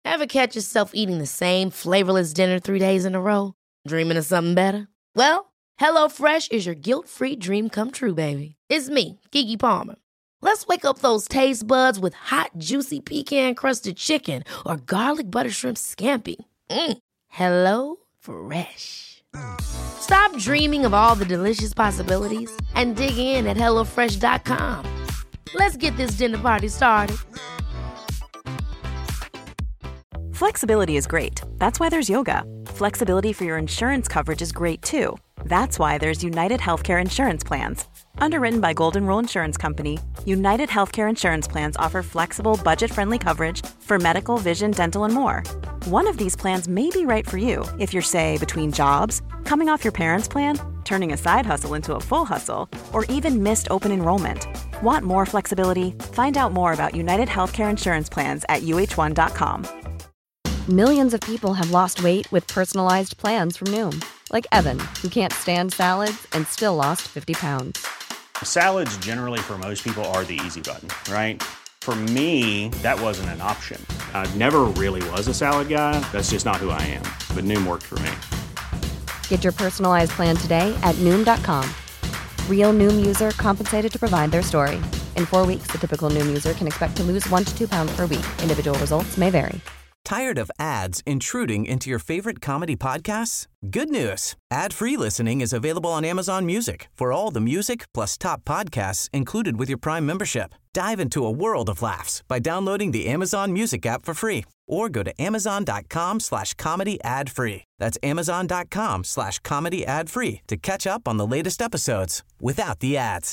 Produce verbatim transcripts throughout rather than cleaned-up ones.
Ever catch yourself eating the same flavorless dinner three days in a row? Dreaming of something better? Well, HelloFresh is your guilt-free dream come true, baby. It's me, Keke Palmer. Let's wake up those taste buds with hot, juicy pecan-crusted chicken or garlic butter shrimp scampi. Mm. Hello Fresh. Stop dreaming of all the delicious possibilities and dig in at hello fresh dot com. Let's get this dinner party started. Flexibility is great. That's why there's yoga. Flexibility for your insurance coverage is great too. That's why there's United Healthcare Insurance Plans. Underwritten by Golden Rule Insurance Company, United Healthcare Insurance Plans offer flexible, budget-friendly coverage for medical, vision, dental, and more. One of these plans may be right for you if you're, say, between jobs, coming off your parents' plan, turning a side hustle into a full hustle, or even missed open enrollment. Want more flexibility? Find out more about United Healthcare Insurance Plans at U H one dot com. Millions of people have lost weight with personalized plans from Noom. Like Evan, who can't stand salads and still lost fifty pounds. Salads generally for most people are the easy button, right? For me, that wasn't an option. I never really was a salad guy. That's just not who I am. But Noom worked for me. Get your personalized plan today at Noom dot com. Real Noom user compensated to provide their story. In four weeks, the typical Noom user can expect to lose one to two pounds per week. Individual results may vary. Tired of ads intruding into your favorite comedy podcasts? Good news. Ad-free listening is available on Amazon Music for all the music plus top podcasts included with your Prime membership. Dive into a world of laughs by downloading the Amazon Music app for free or go to amazon.com slash comedy ad free. That's amazon.com slash comedy ad free to catch up on the latest episodes without the ads.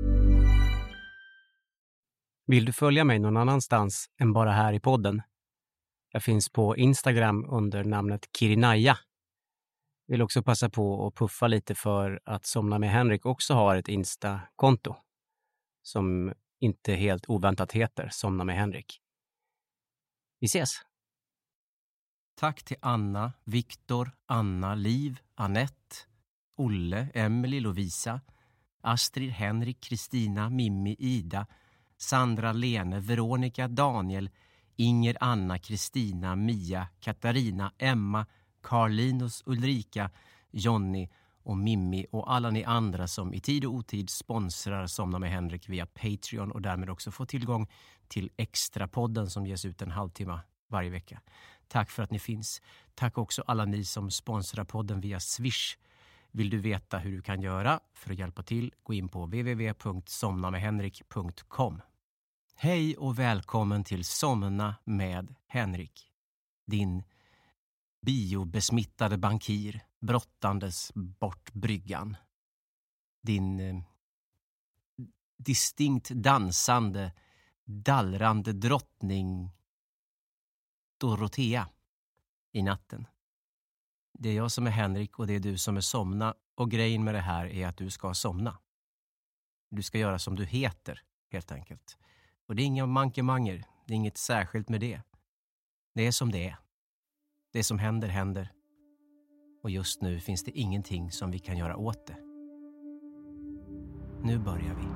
Vill du följa mig någon annanstans än bara här i podden? Jag finns på Instagram under namnet Kirinaya. Vill också passa på att puffa lite för att Somna med Henrik också har ett Insta-konto som inte helt oväntat heter Somna med Henrik. Vi ses! Tack till Anna, Viktor, Anna, Liv, Annette, Olle, Emily, Lovisa, Astrid, Henrik, Kristina, Mimmi, Ida, Sandra, Lene, Veronica, Daniel, Inger, Anna, Kristina, Mia, Katarina, Emma, Carlinus, Ulrika, Jonny och Mimmi och alla ni andra som i tid och otid sponsrar Somna med Henrik via Patreon och därmed också får tillgång till extra podden som ges ut en halvtimme varje vecka. Tack för att ni finns. Tack också alla ni som sponsrar podden via Swish. Vill du veta hur du kan göra för att hjälpa till, gå in på w w w punkt somna med henrik punkt com. Hej och välkommen till Somna med Henrik. Din biobesmittade bankir brottandes bort bryggan. Din eh, distinkt dansande, dallrande drottning Dorotea i natten. Det är jag som är Henrik och det är du som är Somna, och grejen med det här är att du ska somna. Du ska göra som du heter, helt enkelt. Och det är inga mankemanger, det är inget särskilt med det. Det är som det är. Det som händer, händer. Och just nu finns det ingenting som vi kan göra åt det. Nu börjar vi.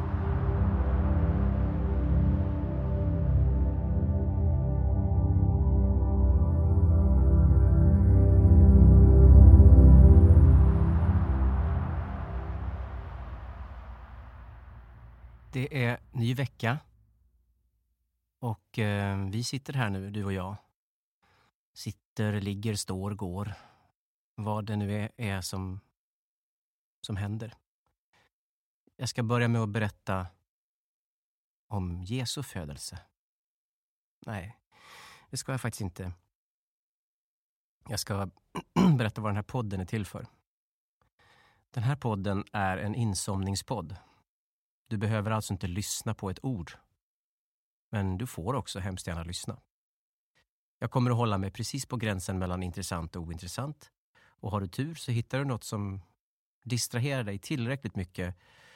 Det är ny vecka. Och eh, vi sitter här nu, du och jag. Sitter, ligger, står, går. Vad det nu är, är som, som händer. Jag ska börja med att berätta om Jesu födelse. Nej, det ska jag faktiskt inte. Jag ska berätta vad den här podden är till för. Den här podden är en insomningspodd. Du behöver alltså inte lyssna på ett ord. Men du får också hemskt gärna lyssna. Jag kommer att hålla mig precis på gränsen mellan intressant och ointressant. Och har du tur så hittar du något som distraherar dig tillräckligt mycket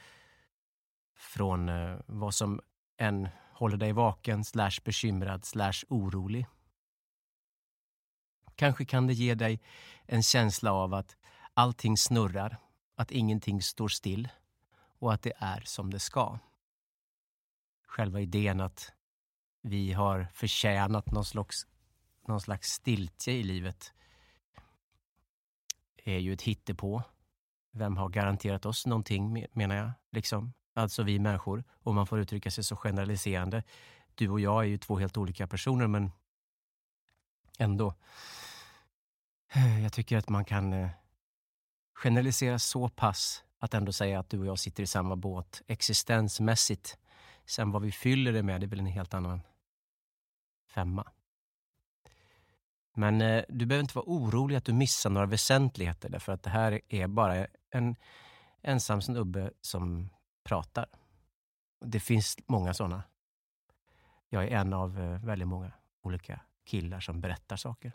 från eh, vad som än håller dig vaken, slash bekymrad, slash orolig. Kanske kan det ge dig en känsla av att allting snurrar, att ingenting står still och att det är som det ska. Själva idén att vi har förtjänat någon slags någon slags stiltje i livet är ju ett hittepå. Vem har garanterat oss någonting, menar jag, liksom. Alltså vi människor, om man får uttrycka sig så generaliserande. Du och jag är ju två helt olika personer, men ändå. Jag tycker att man kan generalisera så pass att ändå säga att du och jag sitter i samma båt existensmässigt. Sen vad vi fyller det med, det är väl en helt annan femma. Men eh, du behöver inte vara orolig att du missar några väsentligheter, därför att det här är bara en ensam snubbe som pratar. Det finns många sådana. Jag är en av eh, väldigt många olika killar som berättar saker.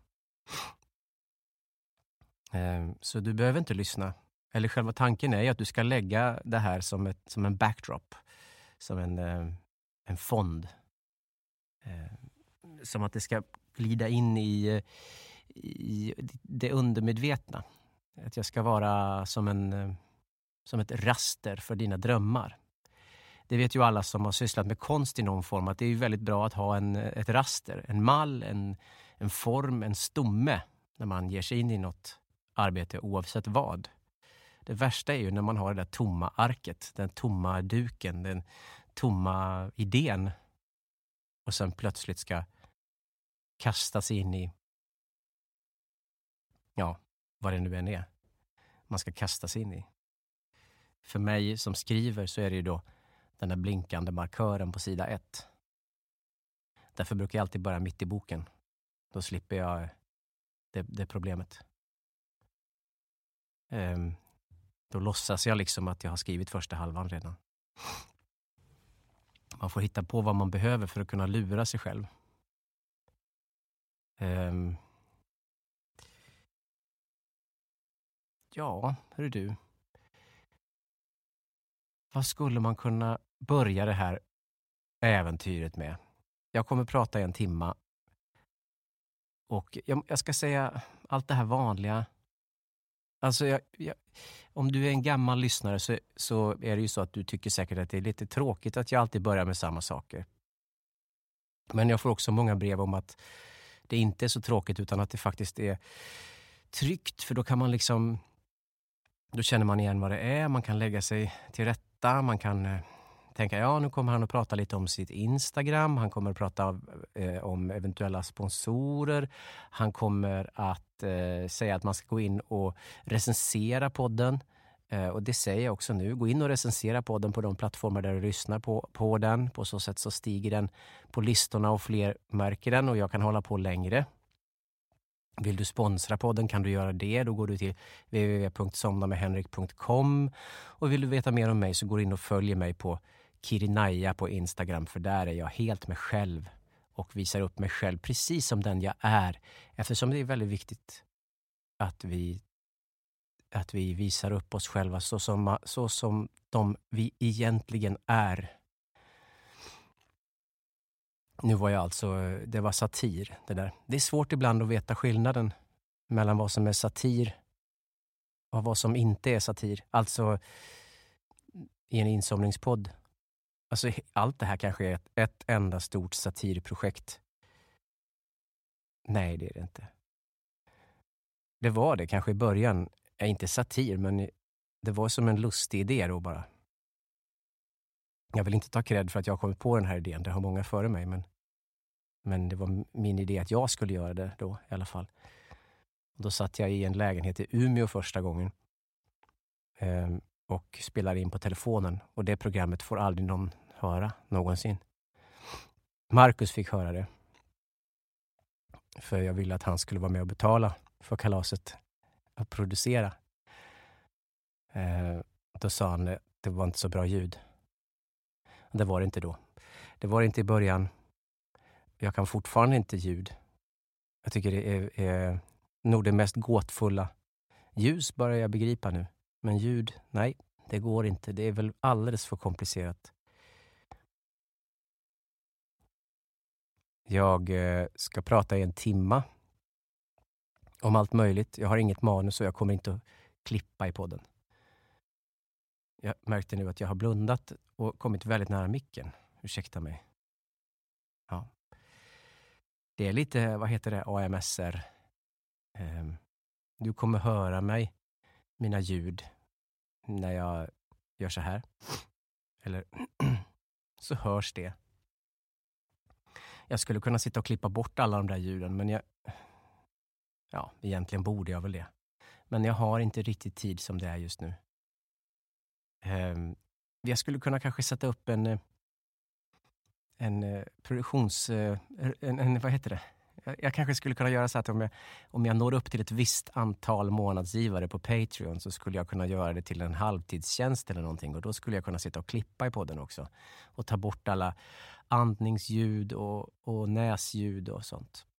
Eh, så du behöver inte lyssna. Eller själva tanken är ju att du ska lägga det här som, ett, som en backdrop. Som en, eh, en fond. Eh, som att det ska glida in i, i det undermedvetna. Att jag ska vara som, en, som ett raster för dina drömmar. Det vet ju alla som har sysslat med konst i någon form, att det är ju väldigt bra att ha en, ett raster, en mall, en, en form, en stomme när man ger sig in i något arbete oavsett vad. Det värsta är ju när man har det där tomma arket, den tomma duken, den tomma idén och sen plötsligt ska kasta sig in i, ja, vad det nu än är man ska kasta sig in i. För mig som skriver så är det ju då den där blinkande markören på sida ett. Därför brukar jag alltid börja mitt i boken. Då slipper jag det, det problemet. Um, då låtsas jag liksom att jag har skrivit första halvan redan. Man får hitta på vad man behöver för att kunna lura sig själv. Um, ja, hör du. Vad skulle man kunna börja det här äventyret med? Jag kommer prata i en timma. Och jag, jag ska säga allt det här vanliga. Alltså jag, jag, om du är en gammal lyssnare så, så är det ju så att du tycker säkert att det är lite tråkigt att jag alltid börjar med samma saker. Men jag får också många brev om att det inte är så tråkigt utan att det faktiskt är tryggt. För då kan man liksom, då känner man igen vad det är. Man kan lägga sig till rätta. Man kan eh, tänka, ja nu kommer han att prata lite om sitt Instagram. Han kommer att prata eh, om eventuella sponsorer. Han kommer att eh, säga att man ska gå in och recensera podden. Eh, och det säger jag också nu. Gå in och recensera podden på de plattformar där du lyssnar på, på den. På så sätt så stiger den på listorna och fler märker den och jag kan hålla på längre. Vill du sponsra podden kan du göra det. Då går du till w w w punkt somna med henrik punkt com och vill du veta mer om mig så går in och följer mig på Kirinaya på Instagram, för där är jag helt mig själv och visar upp mig själv precis som den jag är, eftersom det är väldigt viktigt att vi att vi visar upp oss själva så som, så som de vi egentligen är. Nu var jag alltså, det var satir det där. Det är svårt ibland att veta skillnaden mellan vad som är satir och vad som inte är satir. Alltså i en insomningspodd. Alltså allt det här kanske är ett, ett enda stort satirprojekt. Nej, det är det inte. Det var det kanske i början. Är inte satir, men det var som en lustig idé då bara. Jag vill inte ta cred för att jag har kommit på den här idén. Det har många före mig, men, men det var min idé att jag skulle göra det då i alla fall. Och då satt jag i en lägenhet i Umeå första gången eh, och spelade in på telefonen. Och det programmet får aldrig någon höra någonsin. Marcus fick höra det. För jag ville att han skulle vara med och betala för kalaset att producera. Eh, då sa han att det var inte så bra ljud. Det var det inte då. Det var det inte i början. Jag kan fortfarande inte ljud. Jag tycker det är, är nog det mest gåtfulla. Ljus börjar jag begripa nu. Men ljud, nej, det går inte. Det är väl alldeles för komplicerat. Jag eh, ska prata i en timma om allt möjligt. Jag har inget manus och jag kommer inte att klippa i podden. Jag märkte nu att jag har blundat och kommit väldigt nära micken. Ursäkta mig. Ja. Det är lite, vad heter det, A M S R. Eh, du kommer höra mig, mina ljud, när jag gör så här. Eller så hörs det. Jag skulle kunna sitta och klippa bort alla de där ljuden, men jag... Ja, egentligen borde jag väl det. Men jag har inte riktigt tid som det är just nu. Um, jag skulle kunna kanske sätta upp en... En uh, produktions... Uh, en, en, vad heter det? Jag, jag kanske skulle kunna göra så att om jag, om jag når upp till ett visst antal månadsgivare på Patreon så skulle jag kunna göra det till en halvtidstjänst eller någonting. Och då skulle jag kunna sitta och klippa i podden också. Och ta bort alla andningsljud och, och näsljud och sånt.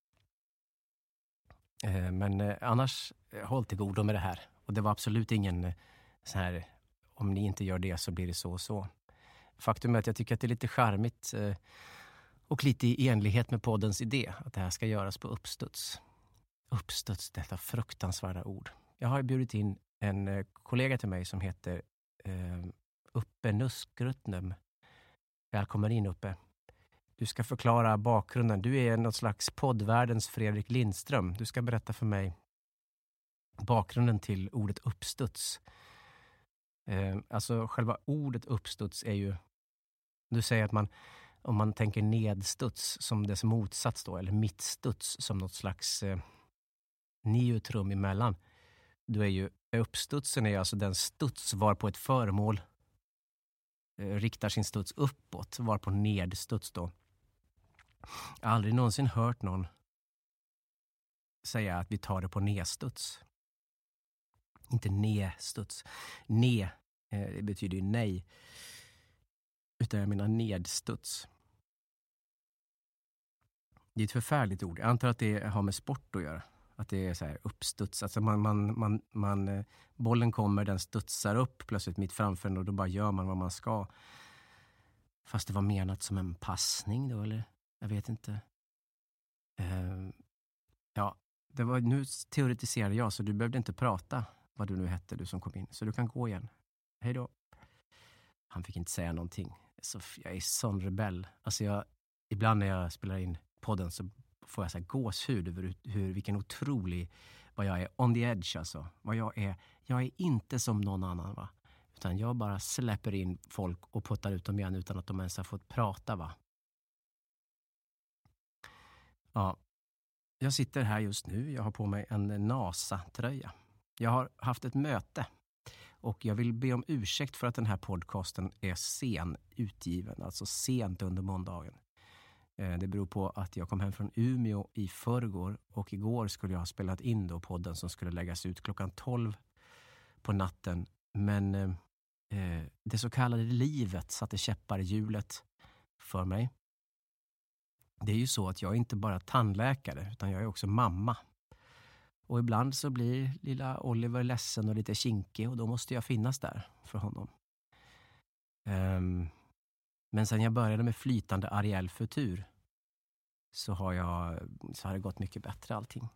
Eh, men eh, annars, eh, håll till godo med det här. Och det var absolut ingen eh, så här, om ni inte gör det så blir det så och så. Faktum är att jag tycker att det är lite charmigt eh, och lite i enlighet med poddens idé att det här ska göras på uppstuds. Uppstuds, detta fruktansvärda ord. Jag har bjudit in en eh, kollega till mig som heter eh, Uppe Nuskrutnem. Välkommen in, Uppe. Du ska förklara bakgrunden. Du är något slags poddvärldens Fredrik Lindström. Du ska berätta för mig bakgrunden till ordet uppstuds. Eh, alltså själva ordet uppstuds är ju... Du säger att man, om man tänker nedstuds som dess motsats då, eller mittstuds som något slags eh, neutrum emellan. Då är ju uppstudsen är ju alltså den studs var på ett föremål eh, riktar sin studs uppåt, var på nedstuds då. Jag har aldrig någonsin hört någon säga att vi tar det på nedstuds. Inte nedstuds. Ne eh, det betyder ju nej. Utan jag menar nedstuds. Det är ett förfärligt ord. Jag antar att det har med sport att göra. Att det är så här uppstuds. Alltså man, man, man, man, bollen kommer, den studsar upp plötsligt mitt framför en och då bara gör man vad man ska. Fast det var menat som en passning då, eller? Jag vet inte. Uh, ja, det var, nu teoretiserade jag så du behövde inte prata vad du nu hette, du som kom in. Så du kan gå igen. Hej då. Han fick inte säga någonting. Så jag är sån rebell. Alltså jag, ibland när jag spelar in podden så får jag så här gåshud över hur, vilken otrolig, vad jag är on the edge alltså. Vad jag är, jag är inte som någon annan va. Utan jag bara släpper in folk och puttar ut dem igen utan att de ens har fått prata va. Ja, jag sitter här just nu. Jag har på mig en NASA-tröja. Jag har haft ett möte. Och jag vill be om ursäkt för att den här podcasten är sen utgiven. Alltså sent under måndagen. Det beror på att jag kom hem från Umeå i förrgår. Och igår skulle jag ha spelat in då podden som skulle läggas ut klockan tolv på natten. Men eh, det så kallade livet satte käppar i hjulet för mig. Det är ju så att jag är inte bara tandläkare utan jag är också mamma. Och ibland så blir lilla Oliver ledsen och lite kinkig och då måste jag finnas där för honom. Um, men sen jag började med flytande Ariel Futur så har jag så har det gått mycket bättre allting.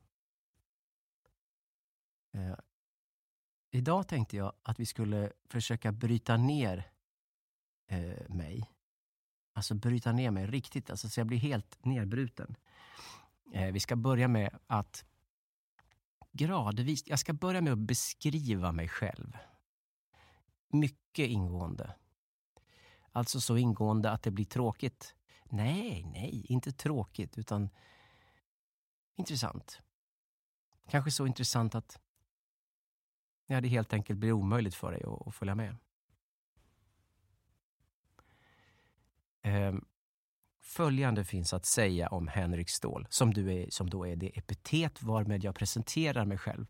Uh, idag tänkte jag att vi skulle försöka bryta ner uh, mig. Alltså bryta ner mig riktigt, alltså så jag blir helt nedbruten. Uh, vi ska börja med att gradvis, jag ska börja med att beskriva mig själv. Mycket ingående. Alltså så ingående att det blir tråkigt. Nej, nej, inte tråkigt utan intressant. Kanske så intressant att ja, det helt enkelt blir omöjligt för dig att, att följa med. Um, Följande finns att säga om Henrik Ståhl, som, du är, som då är det epitet varmed jag presenterar mig själv.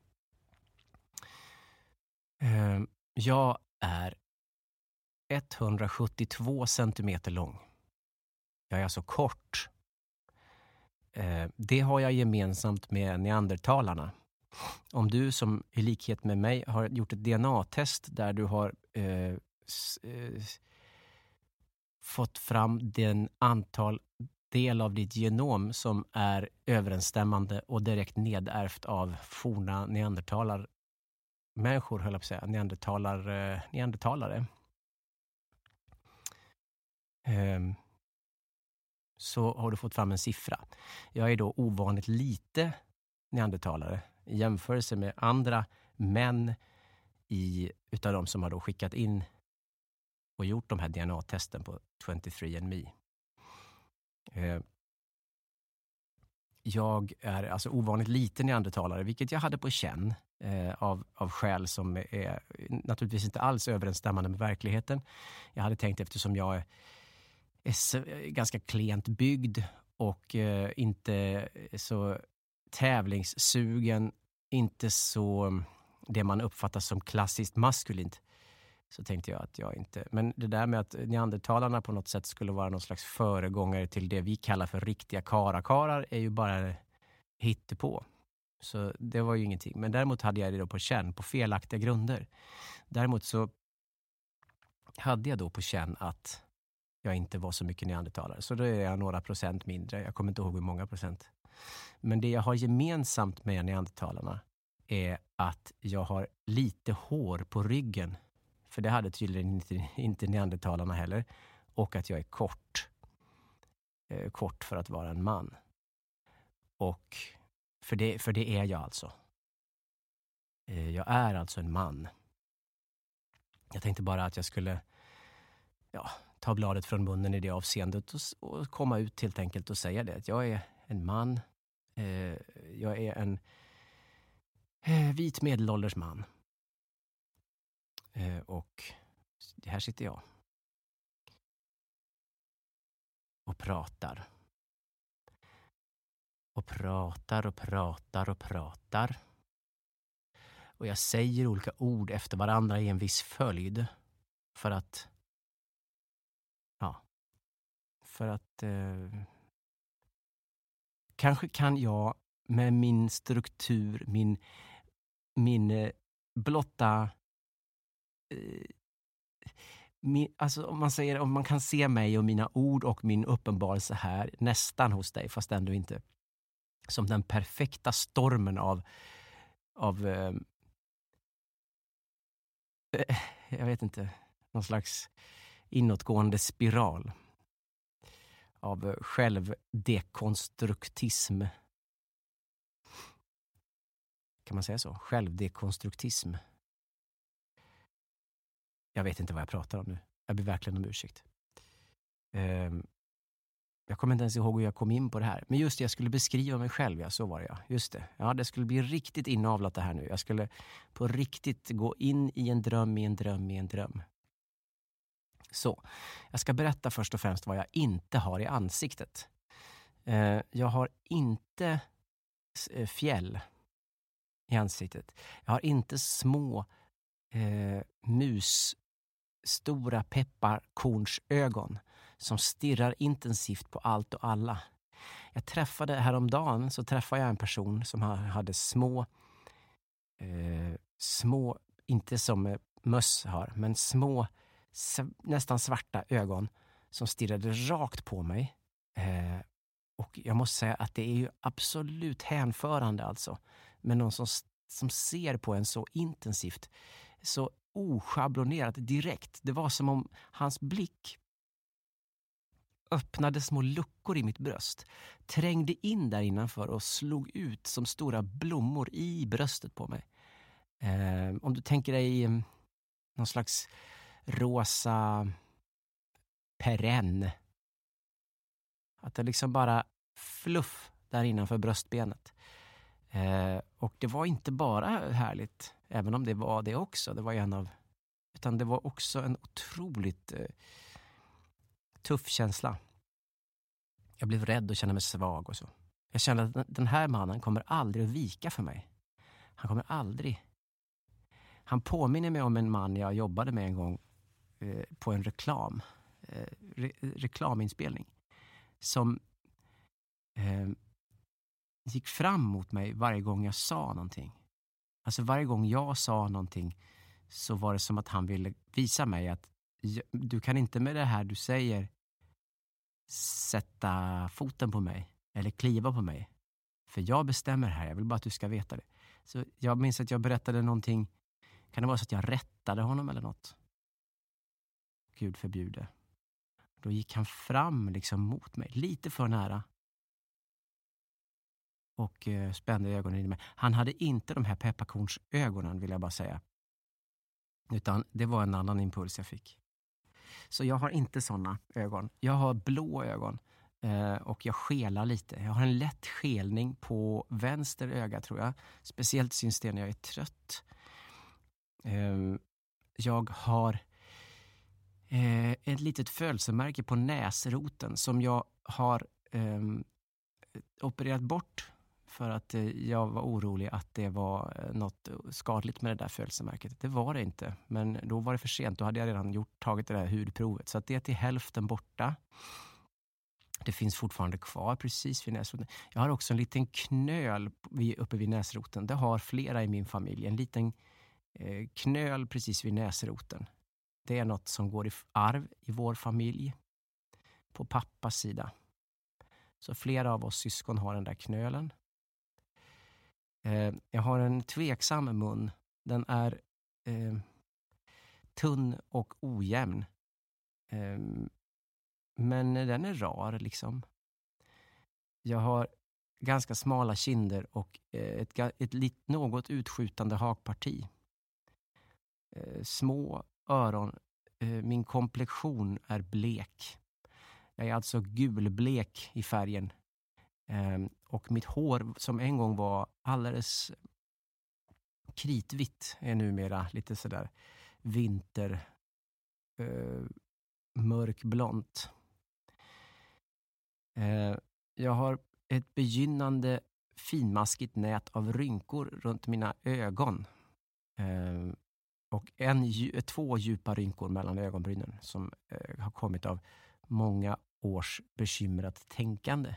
Uh, jag är etthundrasjuttiotvå centimeter lång. Jag är alltså kort. Uh, det har jag gemensamt med neandertalarna. Om du som i likhet med mig har gjort ett D N A-test där du har uh, s- uh, fått fram den antal del av ditt genom som är överensstämmande och direkt nedärvt av forna neandertalar människor, höll jag på att säga, neandertalar, neandertalare. Um, så har du fått fram en siffra. Jag är då ovanligt lite neandertalare i jämförelse med andra män i, utav de som har då skickat in och gjort de här D N A-testen på twenty-three and me. Eh, jag är alltså ovanligt liten neandertalare, vilket jag hade på känn eh, av, av skäl som är naturligtvis inte alls överensstämmande med verkligheten. Jag hade tänkt, eftersom jag är, är så, ganska klent byggd och eh, inte så tävlingssugen, inte så det man uppfattar som klassiskt maskulint, så tänkte jag att jag inte... Men det där med att neandertalarna på något sätt skulle vara någon slags föregångare till det vi kallar för riktiga karakarar är ju bara hittepå. Så det var ju ingenting. Men däremot hade jag det då på känn, på felaktiga grunder. Däremot så hade jag då på känn att jag inte var så mycket neandertalare. Så då är jag några procent mindre. Jag kommer inte ihåg hur många procent. Men det jag har gemensamt med neandertalarna är att jag har lite hår på ryggen. För det hade tydligen inte, inte neandertalarna heller. Och att jag är kort. Eh, kort för att vara en man. Och för det, för det är jag alltså. Eh, jag är alltså en man. Jag tänkte bara att jag skulle ja, ta bladet från munnen i det avseendet. Och, och komma ut helt enkelt och säga det. Att jag är en man. Eh, jag är en eh, vit medelålders man. Eh, och här sitter jag och pratar. Och pratar och pratar och pratar. Och jag säger olika ord efter varandra i en viss följd. För att... Ja. För att... Eh, kanske kan jag med min struktur, min, min eh, blotta... Min, alltså om man säger, om man kan se mig och mina ord och min uppenbarelse här nästan hos dig, fast ändå inte, som den perfekta stormen av av eh, jag vet inte, någon slags inåtgående spiral av självdekonstruktism. Kan man säga så? Självdekonstruktism. Jag vet inte vad jag pratar om nu. Jag ber verkligen om ursäkt. Um, jag kommer inte ens ihåg hur jag kom in på det här. Men just det, jag skulle beskriva mig själv. Ja, så var det ja. Just det. Ja, det skulle bli riktigt inavlat det här nu. Jag skulle på riktigt gå in i en dröm, i en dröm, i en dröm. Så, jag ska berätta först och främst vad jag inte har i ansiktet. Uh, jag har inte fjäll i ansiktet. Jag har inte små uh, mus stora pepparkornsögon som stirrar intensivt på allt och alla. Jag träffade häromdagen så träffade jag en person som hade små eh, små, inte som möss har, men små nästan svarta ögon som stirrade rakt på mig. Eh, och jag måste säga att det är ju absolut hänförande alltså. Men någon som, som ser på en så intensivt, så oschablonerat direkt. Det var som om hans blick öppnade små luckor i mitt bröst, trängde in där innanför och slog ut som stora blommor i bröstet på mig. Eh, om du tänker dig eh, någon slags rosa perenn. Att det liksom bara fluff där innanför bröstbenet. Eh, och det var inte bara härligt, även om det var det också. Det var en av, utan det var också en otroligt eh, tuff känsla. Jag blev rädd och kände mig svag och så. Jag kände att den här mannen kommer aldrig att vika för mig. Han kommer aldrig. Han påminner mig om en man jag jobbade med en gång eh, på en reklam. Eh, re- reklaminspelning. Som eh, gick fram mot mig varje gång jag sa någonting. Alltså varje gång jag sa någonting så var det som att han ville visa mig att du kan inte med det här du säger sätta foten på mig eller kliva på mig. För jag bestämmer här, jag vill bara att du ska veta det. Så jag minns att jag berättade någonting, kan det vara så att jag rättade honom eller något? Gud förbjude. Då gick han fram liksom mot mig, lite för nära. Och eh, spände ögonen i mig. Han hade inte de här pepparkornsögonen, vill jag bara säga. Utan det var en annan impuls jag fick. Så jag har inte såna ögon. Jag har blå ögon. Eh, och jag skelar lite. Jag har en lätt skelning på vänster öga, tror jag. Speciellt syns det när jag är trött. Eh, jag har eh, ett litet födelsemärke på näsroten som jag har eh, opererat bort för att eh, jag var orolig att det var eh, något skadligt med det där födelsemärket. Det var det inte, men då var det för sent. Då hade jag redan gjort, tagit det där hudprovet. Så att det är till hälften borta. Det finns fortfarande kvar precis vid näsroten. Jag har också en liten knöl uppe vid näsroten. Det har flera i min familj. En liten eh, knöl precis vid näsroten. Det är något som går i arv i vår familj. På pappas sida. Så flera av oss syskon har den där knölen. Eh, jag har en tveksam mun. Den är eh, tunn och ojämn. Eh, men den är rar liksom. Jag har ganska smala kinder och eh, ett, ett lit, något utskjutande hakparti. Eh, små öron. Eh, min komplexion är blek. Jag är alltså gulblek i färgen. Eh, och mitt hår som en gång var alldeles kritvitt är numera lite sådär vinter eh, mörkblont. Eh, jag har ett begynnande finmaskigt nät av rynkor runt mina ögon. Eh, och en, två djupa rynkor mellan ögonbrynen som eh, har kommit av många års bekymrat tänkande.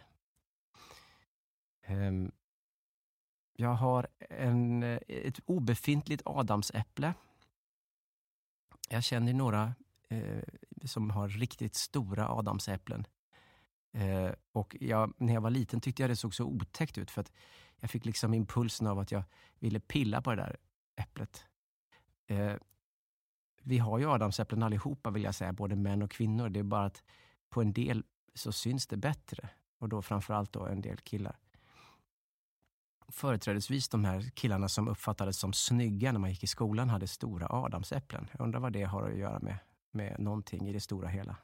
Eh, jag har en, ett obefintligt adamsäpple. Jag känner några eh, som har riktigt stora adamsäpplen. Eh, och jag, när jag var liten tyckte jag det såg så otäckt ut för att jag fick liksom impulsen av att jag ville pilla på det där äpplet. Eh, vi har ju adamsäpplen allihopa, vill jag säga, både män och kvinnor. Det är bara att på en del så syns det bättre. Och då framförallt då en del killar. Företrädesvis de här killarna som uppfattades som snygga när man gick i skolan hade stora adamsäpplen. Jag undrar vad det har att göra med, med någonting i det stora hela.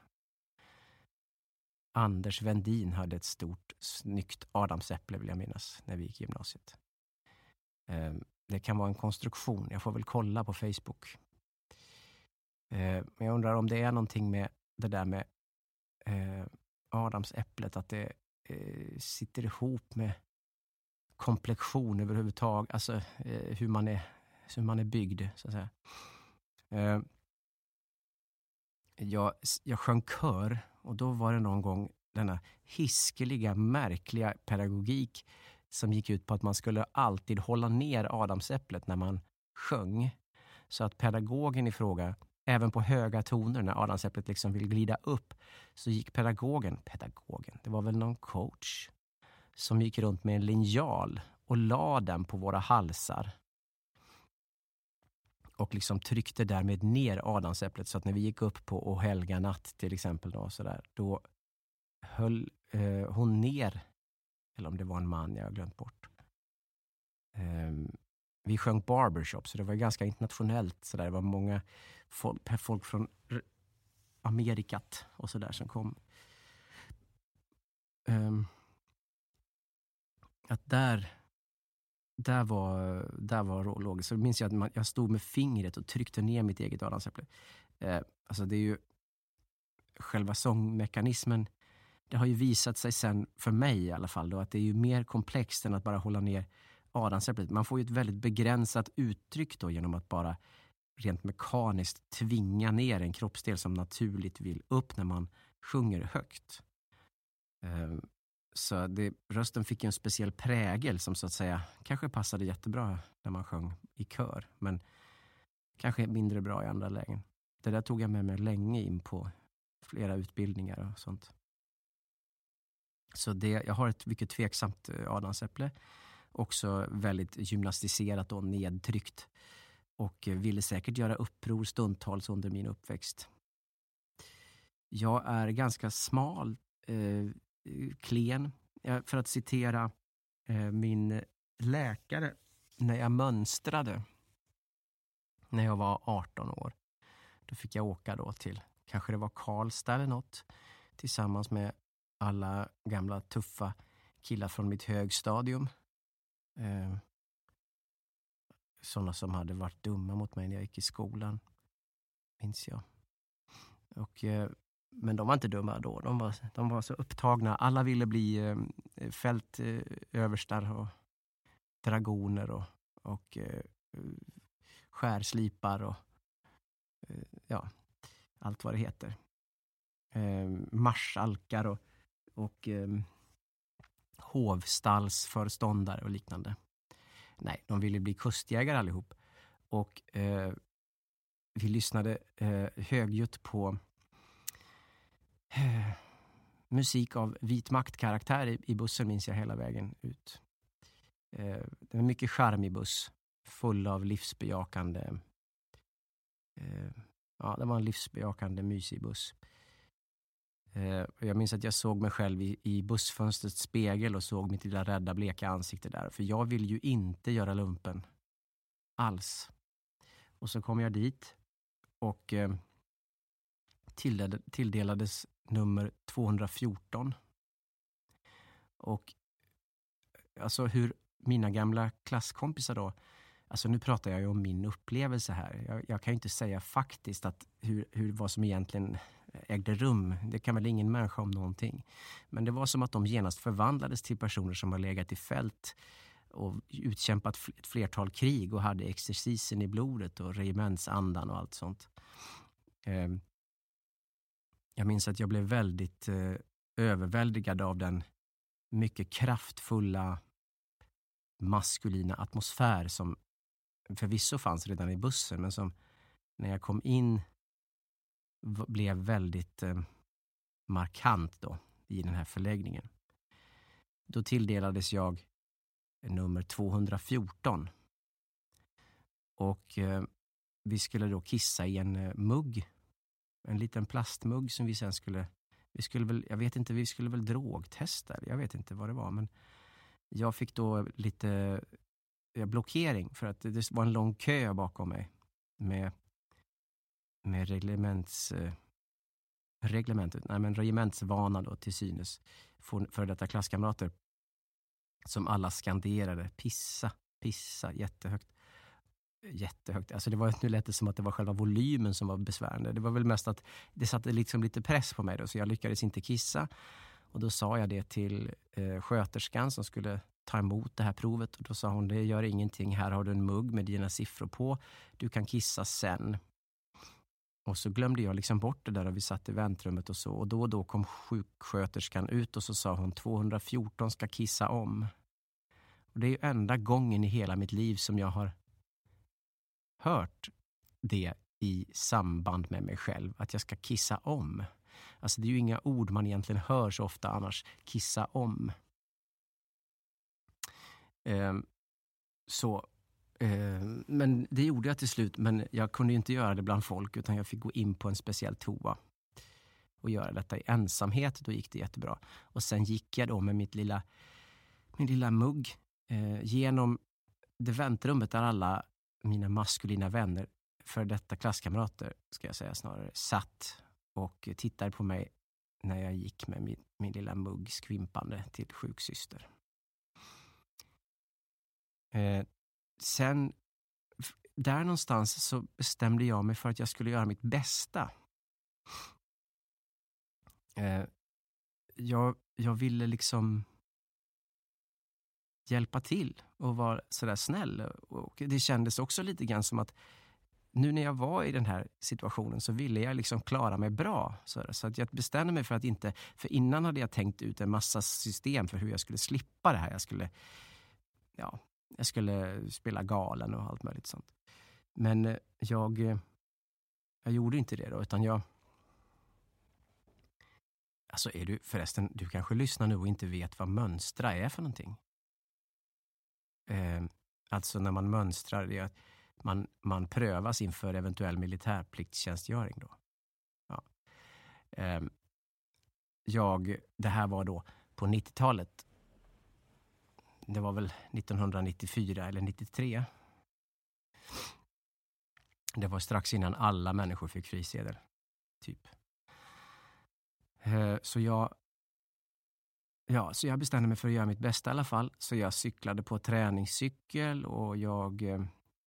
Anders Vendin hade ett stort, snyggt adamsäpple, vill jag minnas, när vi gick i gymnasiet. Eh, det kan vara en konstruktion. Jag får väl kolla på Facebook. Eh, men jag undrar om det är någonting med det där med eh, adamsäpplet, att det eh, sitter ihop med komplexion överhuvudtaget, alltså eh, hur man är hur man är byggd, så att säga. Eh, jag, jag sjöng kör och då var det någon gång denna hiskeliga, märkliga pedagogik som gick ut på att man skulle alltid hålla ner adamsäpplet när man sjöng. Så att pedagogen i fråga, även på höga toner när adamsäpplet liksom vill glida upp, så gick pedagogen, pedagogen, det var väl någon coach som gick runt med en linjal och la den på våra halsar. Och liksom tryckte därmed ner adamsäpplet så att när vi gick upp på och helga natt till exempel då, så där, då höll eh, hon ner, eller om det var en man, jag har glömt bort. Eh, vi sjöng barbershop, så det var ganska internationellt. Så där. Det var många folk, folk från Amerikat och så där som kom. Eh, att där där var där var logiskt. Så minns jag att man, jag stod med fingret och tryckte ner mitt eget adamsäpple. Eh, alltså det är ju själva sångmekanismen. Det har ju visat sig sen, för mig i alla fall då, att det är ju mer komplext än att bara hålla ner adamsäpplet. Man får ju ett väldigt begränsat uttryck då genom att bara rent mekaniskt tvinga ner en kroppsdel som naturligt vill upp när man sjunger högt. Eh, Så det, rösten fick ju en speciell prägel som så att säga kanske passade jättebra när man sjöng i kör, men kanske mindre bra i andra lägen. Det där tog jag med mig länge in på flera utbildningar och sånt. Så det, jag har ett mycket tveksamt adamsäpple, också väldigt gymnastiserat och nedtryckt, och ville säkert göra uppror stundtals under min uppväxt. Jag är ganska smal, eh, klen. Jag, för att citera eh, min läkare när jag mönstrade när jag var arton år. Då fick jag åka då till, kanske det var Karlstad eller något, tillsammans med alla gamla tuffa killar från mitt högstadium. Eh, sådana som hade varit dumma mot mig när jag gick i skolan, minns jag. Och, eh, men de var inte dumma då. De var, de var så upptagna. Alla ville bli eh, fältöverstar och dragoner och, och eh, skärslipar och eh, ja, allt vad det heter. Eh, marschalkar och, och eh, hovstallsförståndare och liknande. Nej, de ville bli kustjägare allihop. Och eh, vi lyssnade eh, högljutt på eh, musik av vit maktkaraktär i, i bussen, minns jag hela vägen ut. Eh, det var en mycket charmig buss, full av livsbejakande eh, ja, det var en livsbejakande mysig buss. Eh, jag minns att jag såg mig själv i, i bussfönstrets spegel och såg mitt lilla rädda bleka ansikte där. För jag vill ju inte göra lumpen alls. Och så kom jag dit och eh, tilldelades, tilldelades nummer tvåhundrafjorton. Och alltså hur mina gamla klasskompisar då, alltså nu pratar jag ju om min upplevelse här. Jag, jag kan ju inte säga faktiskt att hur, hur, vad som egentligen ägde rum. Det kan väl ingen människa om någonting. Men det var som att de genast förvandlades till personer som har legat i fält och utkämpat ett flertal krig och hade exercisen i blodet och regementsandan och allt sånt. Eh, jag minns att jag blev väldigt eh, överväldigad av den mycket kraftfulla maskulina atmosfär som förvisso fanns redan i bussen, men som när jag kom in v- blev väldigt eh, markant då i den här förläggningen. Då tilldelades jag nummer tvåhundrafjorton och eh, vi skulle då kissa i en eh, mugg, en liten plastmugg som vi sen skulle, vi skulle väl, jag vet inte, vi skulle väl drogtesta, jag vet inte vad det var, men jag fick då lite ja, blockering för att det var en lång kö bakom mig med, med reglements, eh, reglementet, nej men regementsvana då till synes för, för detta klasskamrater som alla skanderade pissa, pissa jättehögt. Jättehögt. Alltså det var, nu lät det som att det var själva volymen som var besvärande. Det var väl mest att det satte liksom lite press på mig då, så jag lyckades inte kissa. Och då sa jag det till eh, sköterskan som skulle ta emot det här provet. Och då sa hon, det gör ingenting. Här har du en mugg med dina siffror på. Du kan kissa sen. Och så glömde jag liksom bort det där och vi satt i väntrummet och så. Och då och då kom sjuksköterskan ut och så sa hon, tvåhundrafjorton ska kissa om. Och det är ju enda gången i hela mitt liv som jag har hört det i samband med mig själv. Att jag ska kissa om. Alltså det är ju inga ord man egentligen hör så ofta annars. Kissa om. Eh, så. Eh, men det gjorde jag till slut. Men jag kunde ju inte göra det bland folk. Utan jag fick gå in på en speciell toa. Och göra detta i ensamhet. Då gick det jättebra. Och sen gick jag då med mitt lilla, min lilla mugg. Eh, genom det väntrummet där alla mina maskulina vänner. För detta klasskamrater ska jag säga snarare. Satt och tittade på mig när jag gick med min, min lilla mugg skvimpande till sjuksyster. Eh, sen, där någonstans så bestämde jag mig för att jag skulle göra mitt bästa. Eh, jag, jag ville liksom hjälpa till och vara sådär snäll. Och det kändes också lite grann som att nu när jag var i den här situationen så ville jag liksom klara mig bra. Så, så att jag bestämde mig för att inte... För innan hade jag tänkt ut en massa system för hur jag skulle slippa det här. Jag skulle, ja, jag skulle spela galen och allt möjligt sånt. Men jag, jag gjorde inte det då, utan jag... Alltså är du förresten, du kanske lyssnar nu och inte vet vad mönstra är för någonting. Eh, alltså när man mönstrar, det är att Man, man prövas inför eventuell militärpliktstjänstgöring då. Ja. Eh, jag, det här var då på nittiotalet. Det var väl nittonhundranittiofyra eller nittiotre. Det var strax innan alla människor fick frisedel. Typ. Eh, så jag Ja, så jag bestämde mig för att göra mitt bästa i alla fall. Så jag cyklade på träningscykel och jag eh,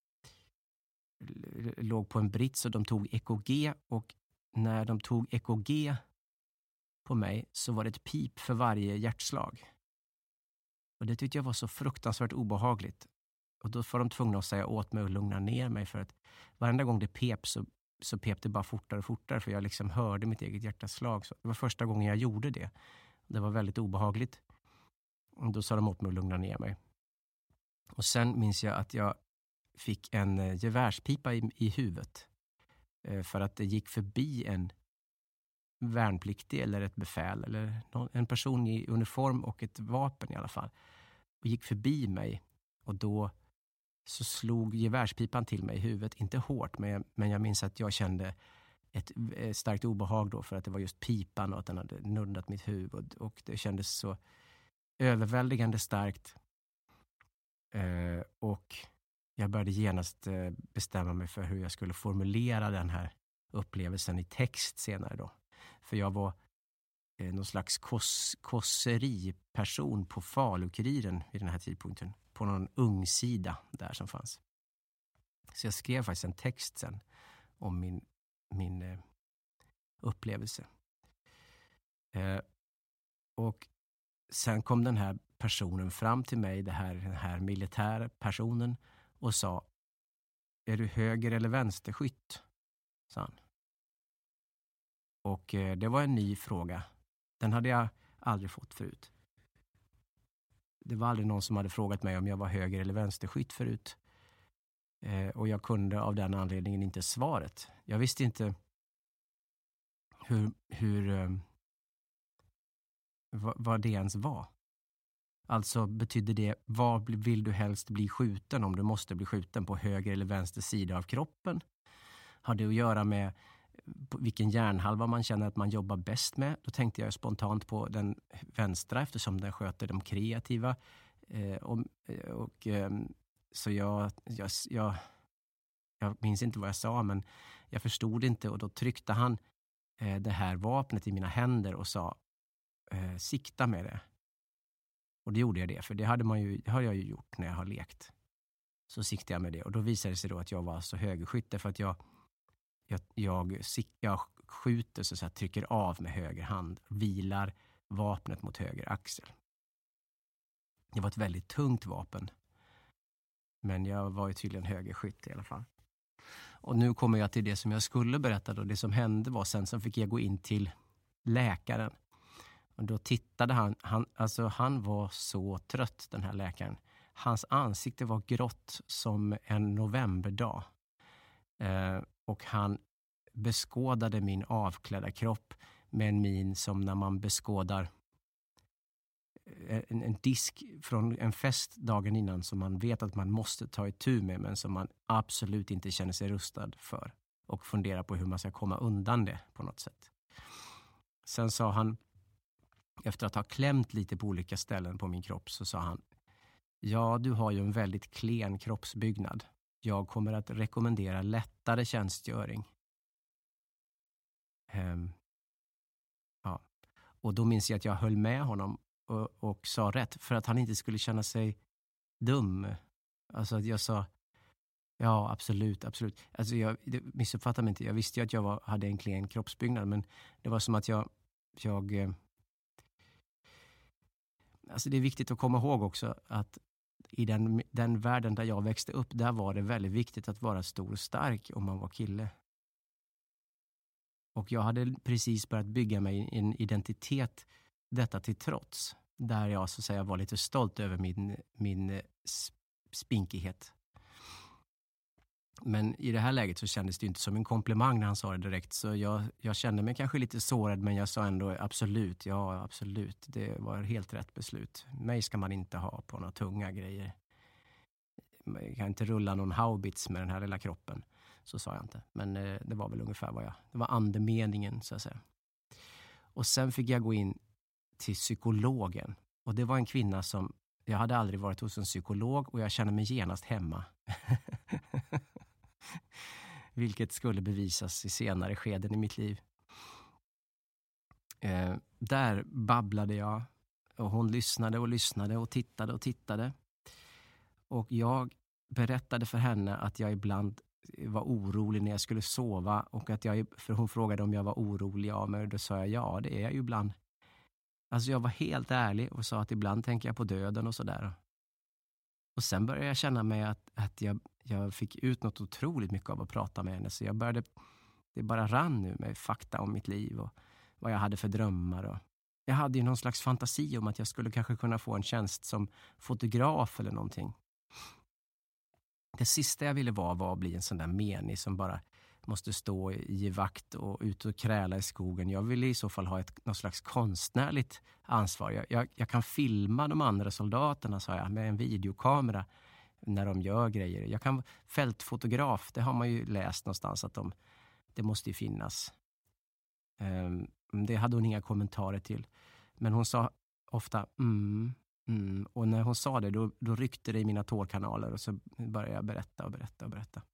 låg på en brits och de tog E K G. Och när de tog E K G på mig så var det ett pip för varje hjärtslag. Och det tyckte jag var så fruktansvärt obehagligt. Och då var de tvungna att säga åt mig och lugna ner mig, för att varenda gång det pep så, så pep det bara fortare och fortare, för jag liksom hörde mitt eget hjärtas slag. Så det var första gången jag gjorde det. Det var väldigt obehagligt. Och då sa de åt mig att lugna ner mig. Och sen minns jag att jag fick en gevärspipa i, i huvudet. Eh, för att det gick förbi en värnpliktig eller ett befäl. Eller någon, en person i uniform och ett vapen i alla fall. Och gick förbi mig. Och då så slog gevärspipan till mig i huvudet. Inte hårt, men jag, men jag minns att jag kände ett starkt obehag då, för att det var just pipan och att den hade nuddat mitt huvud, och det kändes så överväldigande starkt. Eh, och jag började genast eh, bestämma mig för hur jag skulle formulera den här upplevelsen i text senare då. För jag var eh, någon slags kos- kosseriperson på Falukuriren vid den här tidpunkten, på någon ung sida där som fanns. Så jag skrev faktiskt en text sen om min min eh, upplevelse. Eh, och sen kom den här personen fram till mig, det här, den här militära personen, och sa: är du höger eller vänsterskytt? Sa han. Och eh, det var en ny fråga. Den hade jag aldrig fått förut. Det var aldrig någon som hade frågat mig om jag var höger eller vänsterskytt förut. Eh, och jag kunde av den anledningen inte svaret. Jag visste inte hur, hur eh, vad, vad det ens var. Alltså betydde det, vad vill du helst bli skjuten, om du måste bli skjuten på höger eller vänster sida av kroppen? Har det att göra med vilken hjärnhalva man känner att man jobbar bäst med? Då tänkte jag spontant på den vänstra, eftersom den sköter de kreativa. Eh, och, och eh, Så jag, jag, jag, jag minns inte vad jag sa, men jag förstod inte, och då tryckte han eh, det här vapnet i mina händer och sa: eh, sikta med det. Och det gjorde jag det, för det hade man ju, det har jag ju gjort när jag har lekt. Så siktade jag med det, och då visade det sig då att jag var så högerskytte, för att jag, jag, jag, jag skjuter, så att säga, trycker av med höger hand, vilar vapnet mot höger axel. Det var ett väldigt tungt vapen. Men jag var ju tydligen högerskytt i alla fall. Och nu kommer jag till det som jag skulle berätta då. Det som hände var sen, så fick jag gå in till läkaren. Och då tittade han, han, alltså han var så trött, den här läkaren. Hans ansikte var grått som en novemberdag. Eh, och han beskådade min avklädda kropp med en min som när man beskådar En, en disk från en fest dagen innan, som man vet att man måste ta itu med, men som man absolut inte känner sig rustad för, och funderar på hur man ska komma undan det på något sätt. Sen sa han, efter att ha klämt lite på olika ställen på min kropp, så sa han: ja, du har ju en väldigt klen kroppsbyggnad. Jag kommer att rekommendera lättare tjänstgöring. Um, ja. Och då minns jag att jag höll med honom Och, och sa rätt, för att han inte skulle känna sig dum. Alltså att jag sa: ja, absolut, absolut. Alltså jag missuppfattade mig inte. Jag visste ju att jag var, hade en klen kroppsbyggnad, men det var som att jag, jag eh, alltså det är viktigt att komma ihåg också att i den, den världen där jag växte upp, där var det väldigt viktigt att vara stor och stark om man var kille. Och jag hade precis börjat bygga mig en identitet, detta till trots, där jag så att säga var lite stolt över min, min spinkighet. Men i det här läget så kändes det inte som en komplimang när han sa det direkt, så jag, jag kände mig kanske lite sårad, men jag sa ändå absolut, ja absolut, det var helt rätt beslut. Mig ska man inte ha på några tunga grejer. Jag kan inte rulla någon haubits med den här lilla kroppen. Så sa jag inte, men eh, det var väl ungefär vad jag, det var andemeningen så att säga. Och sen fick jag gå in till psykologen. Och det var en kvinna som, jag hade aldrig varit hos en psykolog och jag kände mig genast hemma. Vilket skulle bevisas i senare skeden i mitt liv. Eh, där babblade jag och hon lyssnade och lyssnade och tittade och tittade. Och jag berättade för henne att jag ibland var orolig när jag skulle sova och att jag, för hon frågade om jag var orolig av mig och då sa jag ja, det är jag ju ibland. Alltså jag var helt ärlig och sa att ibland tänker jag på döden och sådär. Och sen började jag känna mig att, att jag, jag fick ut något otroligt mycket av att prata med henne. Så jag började, det bara rann nu med fakta om mitt liv och vad jag hade för drömmar. Och jag hade ju någon slags fantasi om att jag skulle kanske kunna få en tjänst som fotograf eller någonting. Det sista jag ville vara var att bli en sån där menig som bara måste stå i vakt och ut och kräla i skogen. Jag ville i så fall ha ett, något slags konstnärligt ansvar. Jag, jag, jag kan filma de andra soldaterna, sa jag, med en videokamera när de gör grejer. Jag kan fältfotograf, det har man ju läst någonstans att de, det måste ju finnas. Um, det hade hon inga kommentarer till. Men hon sa ofta mm, mm. Och när hon sa det, då, då ryckte det i mina tårkanaler och så började jag berätta och berätta och berätta.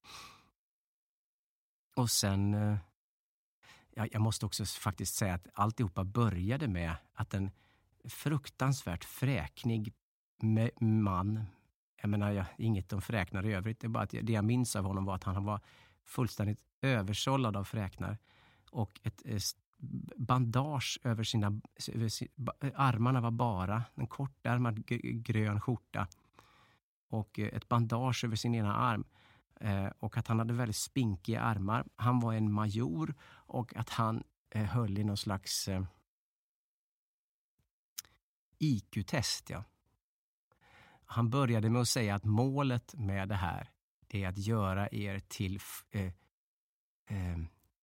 Och sen, ja, jag måste också faktiskt säga att alltihopa började med att en fruktansvärt fräknig man, jag menar jag, inget om fräknar i övrigt, det är bara att det jag minns av honom var att han var fullständigt översållad av fräknar och ett bandage över sina, över sina armarna var bara en kortärmad grön skjorta och ett bandage över sin ena arm. Eh, och att han hade väldigt spinkiga armar. Han var en major och att han eh, höll i någon slags eh, I Q-test. Ja. Han började med att säga att målet med det här är att göra er till eh, eh,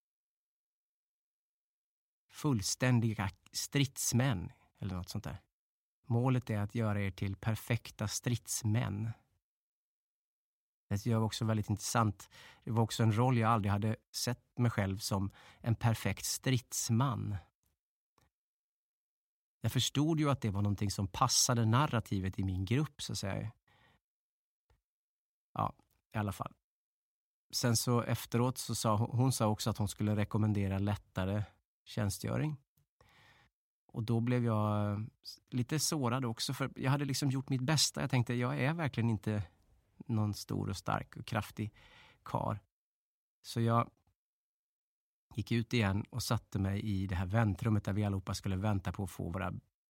fullständiga stridsmän eller något sånt där. Målet är att göra er till perfekta stridsmän. Det var också väldigt intressant. Det var också en roll jag aldrig hade sett mig själv som en perfekt stridsman. Jag förstod ju att det var någonting som passade narrativet i min grupp, så att säga. Ja, i alla fall. Sen så efteråt så sa hon, hon sa också att hon skulle rekommendera lättare tjänstgöring. Och då blev jag lite sårad också, för jag hade liksom gjort mitt bästa. Jag tänkte, jag är verkligen inte någon stor och stark och kraftig kar. Så jag gick ut igen och satte mig i det här väntrummet där vi allihopa skulle vänta på att få våra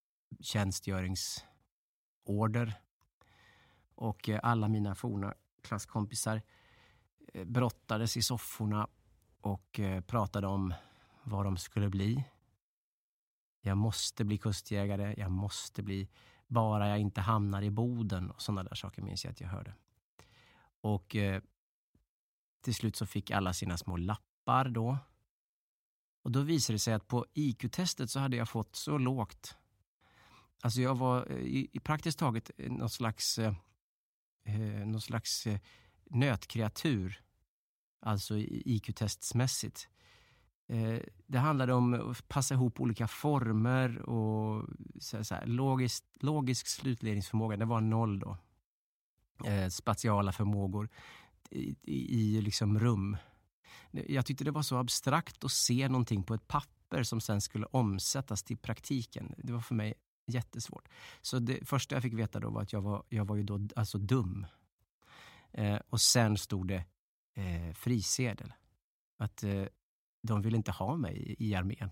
tjänstgöringsorder. Och alla mina forna klasskompisar brottades i sofforna och pratade om vad de skulle bli. Jag måste bli kustjägare, jag måste bli, bara jag inte hamnar i Boden och sådana där saker minns jag att jag hörde. Och eh, till slut så fick alla sina små lappar då. Och då visade det sig att på I Q-testet så hade jag fått så lågt. Alltså jag var i, i praktiskt taget någon slags, eh, någon slags eh, nötkreatur. Alltså I Q-testsmässigt. Eh, det handlade om att passa ihop olika former och så, så här, logisk, logisk slutledningsförmåga. Det var noll då. Eh, spatiala förmågor i, i, i liksom rum. Jag tyckte det var så abstrakt att se någonting på ett papper som sen skulle omsättas till praktiken. Det var för mig jättesvårt. Så det första jag fick veta då var att jag var, jag var ju då alltså dum. Eh, och sen stod det eh, frisedel. Att eh, de ville inte ha mig i, i armén.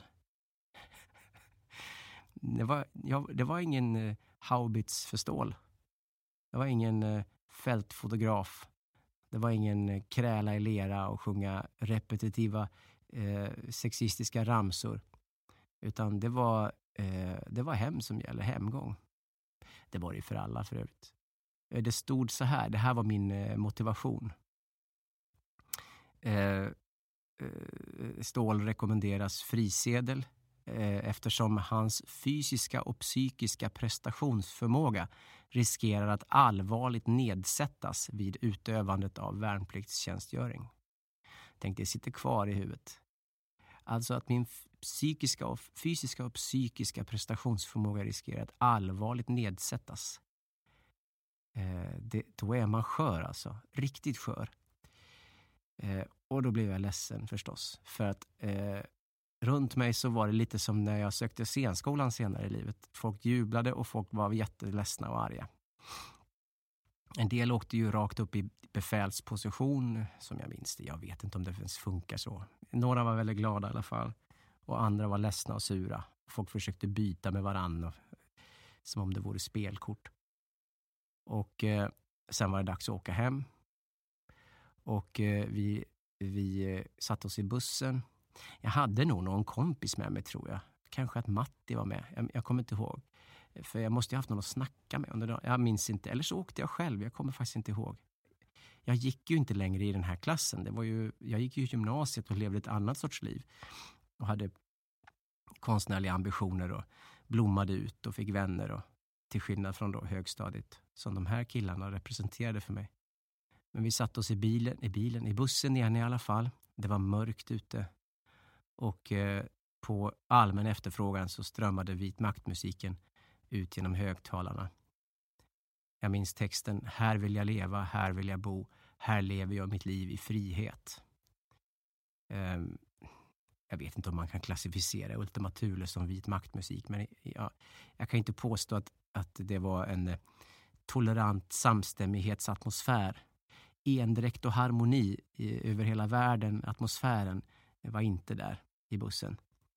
det, var, jag, det var ingen eh, haubitsförstål. Det var ingen eh, fältfotograf. Det var ingen eh, kräla i lera och sjunga repetitiva eh, sexistiska ramsor. Utan det var, eh, det var hem som gäller, hemgång. Det var det för alla för övrigt. Det stod så här, det här var min eh, motivation. Eh, Ståhl rekommenderas frisedel eh, eftersom hans fysiska och psykiska prestationsförmåga riskerar att allvarligt nedsättas vid utövandet av värnpliktstjänstgöring. Tänk, det sitter kvar i huvudet. Alltså att min psykiska och fysiska och psykiska prestationsförmåga riskerar att allvarligt nedsättas. Eh, det, då är man skör alltså, riktigt skör. Eh, och då blev jag ledsen förstås. För att eh, runt mig så var det lite som när jag sökte scenskolan senare i livet. Folk jublade och folk var jätteledsna och arga. En del åkte ju rakt upp i befälsposition, som jag minns det. Jag vet inte om det ens funkar så. Några var väldigt glada i alla fall. Och andra var ledsna och sura. Folk försökte byta med varandra som om det vore spelkort. Och eh, sen var det dags att åka hem. Och eh, vi, vi eh, satt oss i bussen. Jag hade nog någon kompis med mig, tror jag. Kanske att Matti var med. Jag, jag kommer inte ihåg. För jag måste ju haft någon att snacka med under dagen. Jag minns inte. Eller så åkte jag själv. Jag kommer faktiskt inte ihåg. Jag gick ju inte längre i den här klassen. Det var ju, jag gick ju i gymnasiet och levde ett annat sorts liv. Och hade konstnärliga ambitioner och blommade ut och fick vänner. Och, till skillnad från då högstadiet som de här killarna representerade för mig. Men vi satt oss i bilen, i bilen, i bussen igen i alla fall. Det var mörkt ute. Och eh, på allmän efterfrågan så strömmade vit maktmusiken ut genom högtalarna. Jag minns texten: här vill jag leva, här vill jag bo, här lever jag mitt liv i frihet. Um, jag vet inte om man kan klassificera Ultima Thule som vit maktmusik, men jag, jag kan inte påstå att, att det var en tolerant samstämmighetsatmosfär. Endräkt och harmoni i, över hela världen, atmosfären var inte där i bussen.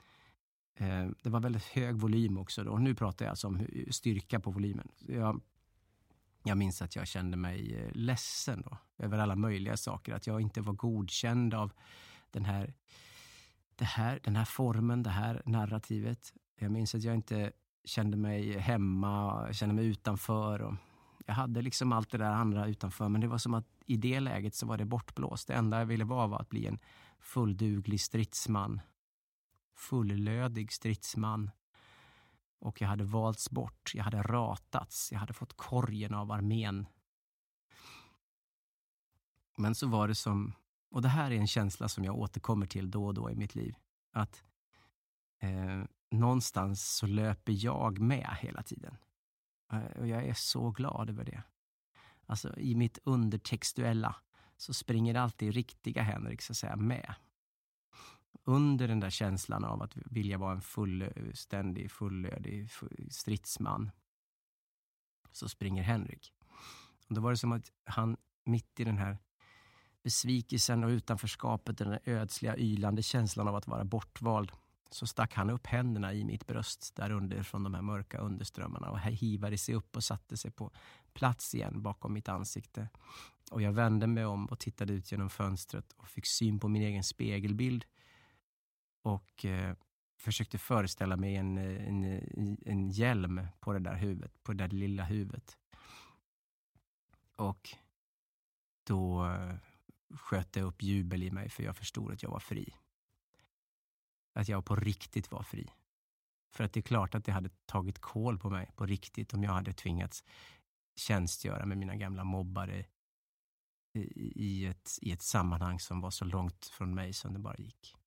Det var väldigt hög volym också då. Nu pratar jag alltså om styrka på volymen. Jag, jag minns att jag kände mig ledsen då, över alla möjliga saker. Att jag inte var godkänd av den här, det här, den här formen, det här narrativet. Jag minns att jag inte kände mig hemma, kände mig utanför. Och jag hade liksom allt det där andra utanför. Men det var som att i det läget så var det bortblåst. Det enda jag ville vara var att bli en fullduglig stridsman. Fullödig stridsman. Och jag hade valts bort. Jag hade ratats. Jag hade fått korgen av armén. Men så var det som... Och det här är en känsla som jag återkommer till då och då i mitt liv. Att eh, någonstans så löper jag med hela tiden. Och jag är så glad över det. Alltså i mitt undertextuella så springer alltid riktiga Henrik så att säga med. Under den där känslan av att vilja vara en fullständig, fullödig stridsman så springer Henrik. Och då var det som att han mitt i den här besvikelsen och utanförskapet, den där ödsliga, ylande känslan av att vara bortvald, så stack han upp händerna i mitt bröst där under från de här mörka underströmmarna och hivade sig upp och satte sig på plats igen bakom mitt ansikte. Och jag vände mig om och tittade ut genom fönstret och fick syn på min egen spegelbild och eh, försökte föreställa mig en, en, en hjälm på det där huvudet, på det där lilla huvudet. Och då eh, sköt jag upp jubel i mig, för jag förstod att jag var fri. Att jag på riktigt var fri. För att det är klart att det hade tagit kål på mig på riktigt om jag hade tvingats tjänstgöra med mina gamla mobbare i, i, ett, i ett sammanhang som var så långt från mig som det bara gick.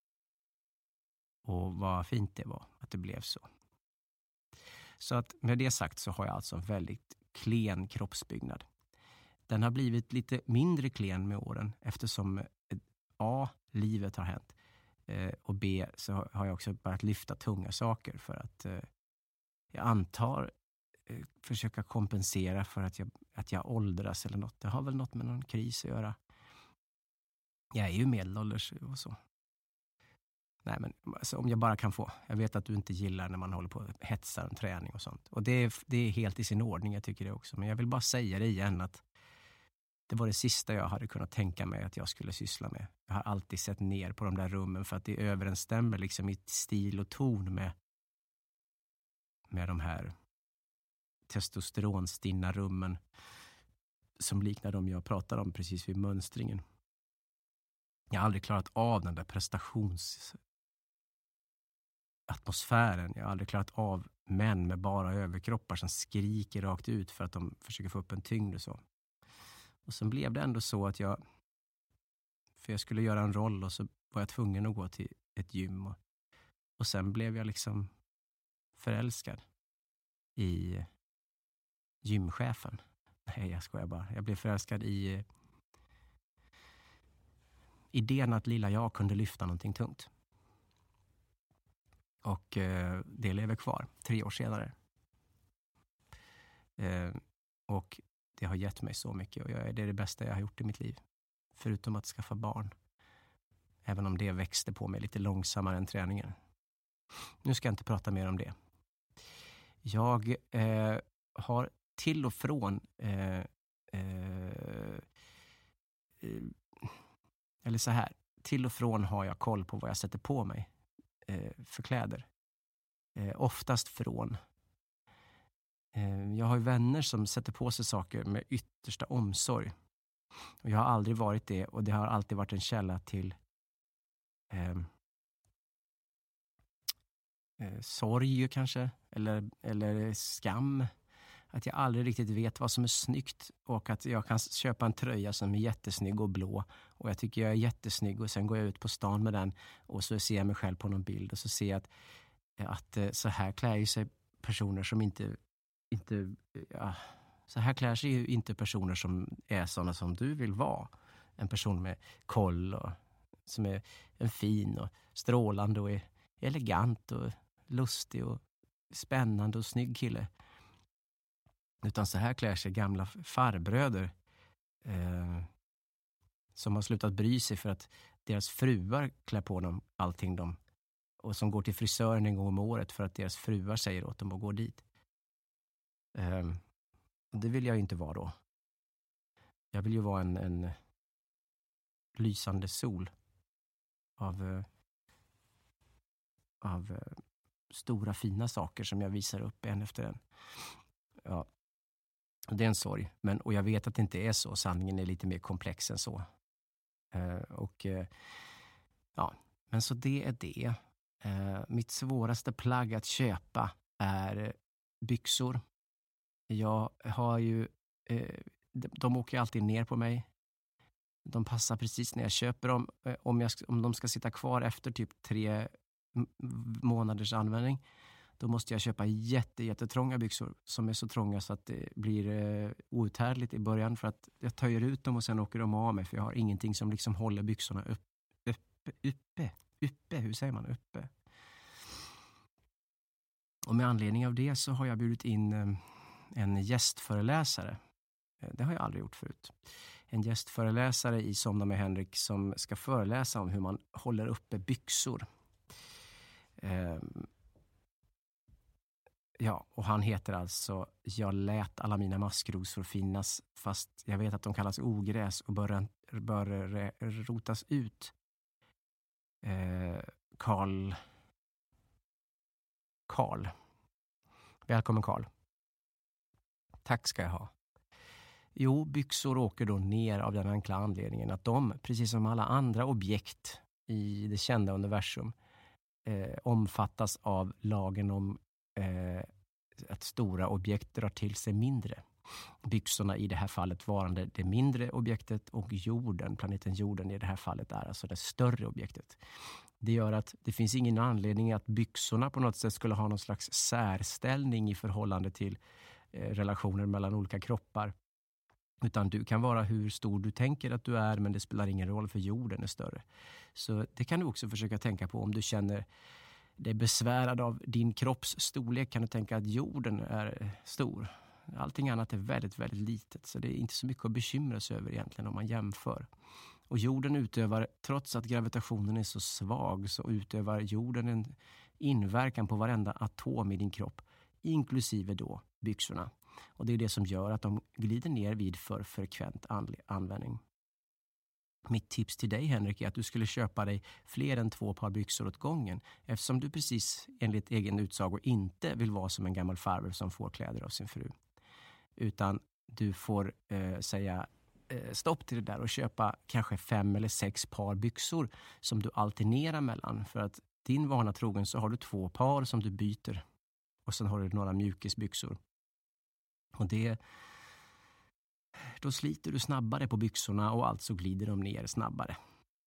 Och vad fint det var att det blev så. Så att med det sagt så har jag alltså en väldigt klen kroppsbyggnad. Den har blivit lite mindre klen med åren eftersom A, livet har hänt. Och B, så har jag också börjat lyfta tunga saker för att eh, jag antar eh, försöka kompensera för att jag, att jag åldras eller något. Det har väl något med någon kris att göra. Jag är ju medelålders och så. Nej, men alltså, om jag bara kan få. Jag vet att du inte gillar när man håller på och hetsar en träning och sånt. Och det är, det är helt i sin ordning, jag tycker det också. Men jag vill bara säga det igen att det var det sista jag hade kunnat tänka mig att jag skulle syssla med. Jag har alltid sett ner på de där rummen för att det överensstämmer liksom i stil och ton med, med de här testosteronstinna rummen som liknar de jag pratade om precis vid mönstringen. Jag har aldrig klarat av den där prestationsatmosfären. Jag har aldrig klarat av män med bara överkroppar som skriker rakt ut för att de försöker få upp en tyngd och så. Och sen blev det ändå så att jag, för jag skulle göra en roll och så var jag tvungen att gå till ett gym. Och, och sen blev jag liksom förälskad i gymchefen. Nej, jag skojar bara. Jag blev förälskad i idén att lilla jag kunde lyfta någonting tungt. Och eh, det lever kvar tre år senare. Eh, och det har gett mig så mycket. Och jag, det är det bästa jag har gjort i mitt liv. Förutom att skaffa barn. Även om det växte på mig lite långsammare än träningen. Nu ska jag inte prata mer om det. Jag eh, har till och från eh, eh, eh, eller så här, till och från har jag koll på vad jag sätter på mig eh, för kläder. Eh, oftast från. Eh, jag har ju vänner som sätter på sig saker med yttersta omsorg. Och jag har aldrig varit det, och det har alltid varit en källa till eh, eh, sorg kanske, eller, eller skam. Att jag aldrig riktigt vet vad som är snyggt, och att jag kan köpa en tröja som är jättesnygg och blå, och jag tycker jag är jättesnygg, och sen går jag ut på stan med den och så ser jag mig själv på någon bild och så ser jag att, att så här klär ju sig personer som inte, inte ja, så här klär sig ju inte personer som är sådana som du vill vara. En person med koll och som är en fin och strålande och är elegant och lustig och spännande och snygg kille. Utan så här klär sig gamla farbröder eh, som har slutat bry sig för att deras fruar klär på dem allting de, och som går till frisören en gång om året för att deras fruar säger åt dem att gå dit. Eh, det vill jag inte vara då. Jag vill ju vara en, en lysande sol av, eh, av eh, stora fina saker som jag visar upp en efter en. Ja. Det är en sorg, men, och jag vet att det inte är så. Sanningen är lite mer komplex än så. Uh, och uh, ja, men så det är det. Uh, mitt svåraste plagg att köpa är byxor. Jag har ju, uh, de, de åker alltid ner på mig. De passar precis när jag köper dem. Uh, om, jag, om de ska sitta kvar efter typ tre m- månaders användning, då måste jag köpa jätte, jättetrånga byxor som är så trånga så att det blir eh, outhärdligt i början, för att jag töjer ut dem och sen åker de av mig, för jag har ingenting som liksom håller byxorna upp, uppe, uppe, uppe, hur säger man, uppe. Och med anledning av det så har jag bjudit in eh, en gästföreläsare. Det har jag aldrig gjort förut. En gästföreläsare i Somna med Henrik som ska föreläsa om hur man håller uppe byxor. Eh, Ja, och han heter alltså Jag lät alla mina maskrosor finnas, fast jag vet att de kallas ogräs och bör, bör rotas ut. Eh, Karl. Karl. Välkommen Karl. Tack ska jag ha. Jo, byxor åker då ner av den enkla anledningen att de, precis som alla andra objekt i det kända universum, eh, omfattas av lagen om Eh, att stora objekt drar till sig mindre. Byxorna i det här fallet varande det mindre objektet, och jorden, planeten jorden i det här fallet är alltså det större objektet. Det gör att det finns ingen anledning att byxorna på något sätt skulle ha någon slags särställning i förhållande till eh, relationer mellan olika kroppar. Utan du kan vara hur stor du tänker att du är, men det spelar ingen roll för jorden är större. Så det kan du också försöka tänka på om du känner dig besvärad av din kropps storlek. Kan du tänka att jorden är stor. Allting annat är väldigt, väldigt litet. Så det är inte så mycket att bekymra sig över egentligen om man jämför. Och jorden utövar, trots att gravitationen är så svag, så utövar jorden en inverkan på varenda atom i din kropp. Inklusive då byxorna. Och det är det som gör att de glider ner vid för frekvent användning. Mitt tips till dig, Henrik, är att du skulle köpa dig fler än två par byxor åt gången, eftersom du precis enligt egen utsago inte vill vara som en gammal farbror som får kläder av sin fru. Utan du får eh, säga eh, stopp till det där och köpa kanske fem eller sex par byxor som du alternerar mellan. För att din vana trogen så har du två par som du byter, och sen har du några mjukisbyxor. Och det Då sliter du snabbare på byxorna och alltså glider de ner snabbare.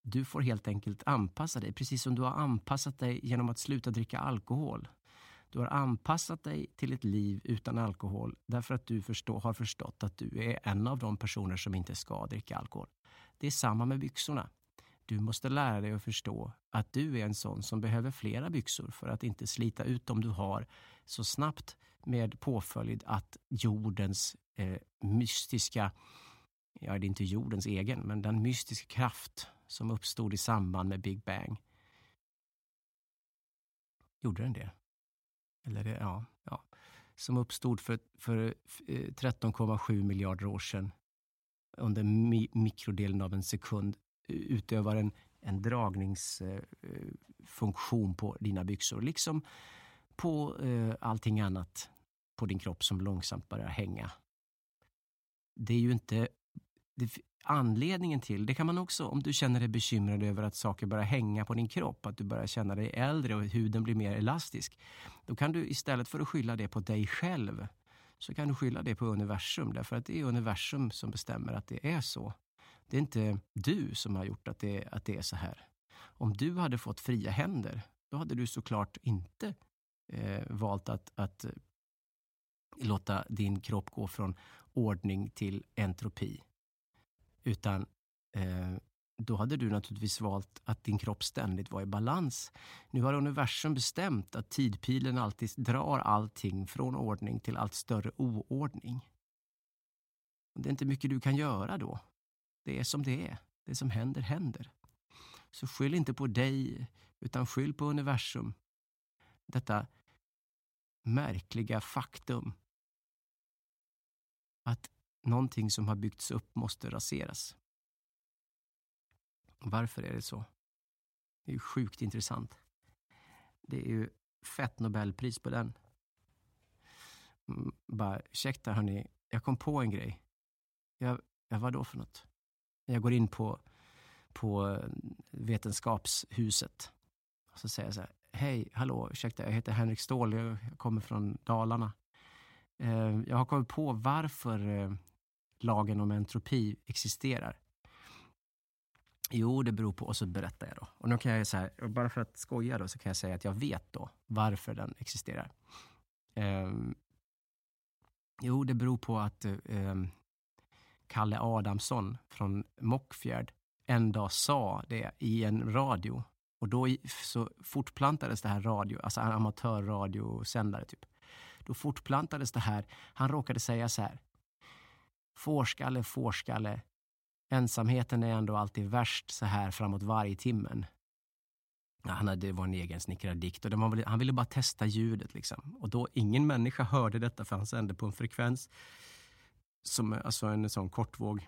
Du får helt enkelt anpassa dig, precis som du har anpassat dig genom att sluta dricka alkohol. Du har anpassat dig till ett liv utan alkohol därför att du förstå, har förstått att du är en av de personer som inte ska dricka alkohol. Det är samma med byxorna. Du måste lära dig att förstå att du är en sån som behöver flera byxor för att inte slita ut dem du har så snabbt, med påföljd att jordens eh, mystiska, ja det är inte jordens egen, men den mystiska kraft som uppstod i samband med Big Bang. Gjorde den det? Eller det, ja, ja. Som uppstod för, för tretton komma sju miljarder år sedan under mi- mikrodelen av en sekund, utövar en, en dragningsfunktion eh, på dina byxor, liksom på eh, allting annat på din kropp som långsamt börjar hänga. Det är ju inte det, anledningen till, det kan man också, om du känner dig bekymrad över att saker börjar hänga på din kropp, att du börjar känna dig äldre och huden blir mer elastisk, då kan du istället för att skylla det på dig själv, så kan du skylla det på universum, därför att det är universum som bestämmer att det är så. Det är inte du som har gjort att det, att det är så här. Om du hade fått fria händer, då hade du såklart inte eh, valt att, att låta din kropp gå från ordning till entropi. Utan eh, då hade du naturligtvis valt att din kropp ständigt var i balans. Nu har universum bestämt att tidpilen alltid drar allting från ordning till allt större oordning. Och det är inte mycket du kan göra då. Det är som det är. Det som händer, händer. Så skyll inte på dig, utan skyll på universum. Detta märkliga faktum att någonting som har byggts upp måste raseras. Varför är det så? Det är ju sjukt intressant. Det är ju fett Nobelpris på den. Mm, bara, ursäkta hörni, jag kom på en grej. Jag, jag vad då för något? Jag går in på, på Vetenskapshuset. Och så säger jag så här: hej, hallå, ursäkta, jag heter Henrik Ståhl, jag kommer från Dalarna. Eh, jag har kommit på varför eh, lagen om entropi existerar. Jo, det beror på, och så berättar jag då. Och nu kan jag säga, och bara för att skoja då, så kan jag säga att jag vet då varför den existerar. Eh, jo, det beror på att eh, Kalle Adamsson från Mockfjärd en dag sa det i en radio. Och då så fortplantades det här radio, alltså en amatörradiosändare typ. Då fortplantades det här, han råkade säga så här: Fårskalle, fårskalle, ensamheten är ändå alltid värst så här framåt varje timmen. Ja, han hade, det var en egen snickrad dikt och det var, han ville bara testa ljudet liksom. Och då ingen människa hörde detta, för han sände på en frekvens som, alltså en sån kortvåg.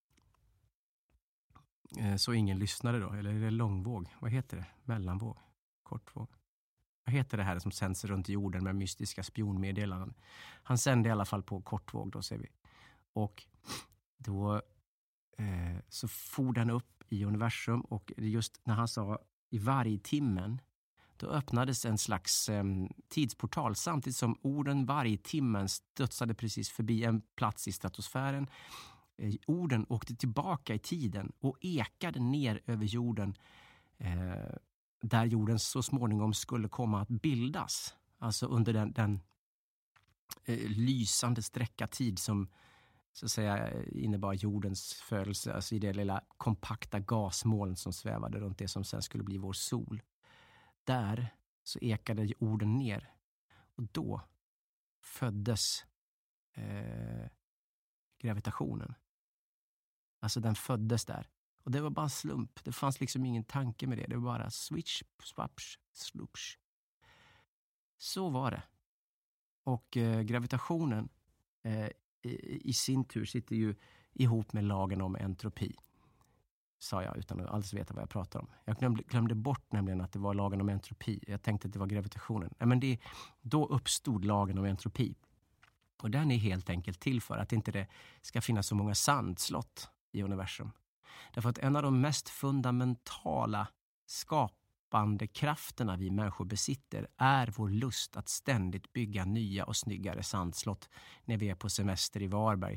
Så ingen lyssnade då, eller är det långvåg? Vad heter det? Mellanvåg? Kortvåg? Vad heter det här som sänds runt jorden med mystiska spionmeddelanden? Han sände i alla fall på kortvåg då, ser vi. Och då eh, så for den upp i universum, och just när han sa i varje timmen, då öppnades en slags eh, tidsportal, samtidigt som orden varje timmen studsade precis förbi en plats i stratosfären. Eh, orden åkte tillbaka i tiden och ekade ner över jorden, eh, där jorden så småningom skulle komma att bildas. Alltså under den, den eh, lysande sträcka tid som så att säga innebar jordens födelse, alltså i det lilla kompakta gasmoln som svävade runt det som sen skulle bli vår sol. Där så ekade orden ner, och då föddes eh, gravitationen. Alltså den föddes där. Och det var bara en slump. Det fanns liksom ingen tanke med det. Det var bara switch, swaps, sloops. Så var det. Och eh, gravitationen eh, i, i sin tur sitter ju ihop med lagen om entropi. Sa jag utan att alls veta vad jag pratar om. Jag glömde, glömde bort nämligen att det var lagen om entropi. Jag tänkte att det var gravitationen. Nej, men det, då uppstod lagen om entropi. Och den är helt enkelt till för att inte det ska finnas så många sandslott i universum. Därför att en av de mest fundamentala skapande krafterna vi människor besitter är vår lust att ständigt bygga nya och snyggare sandslott när vi är på semester i Varberg.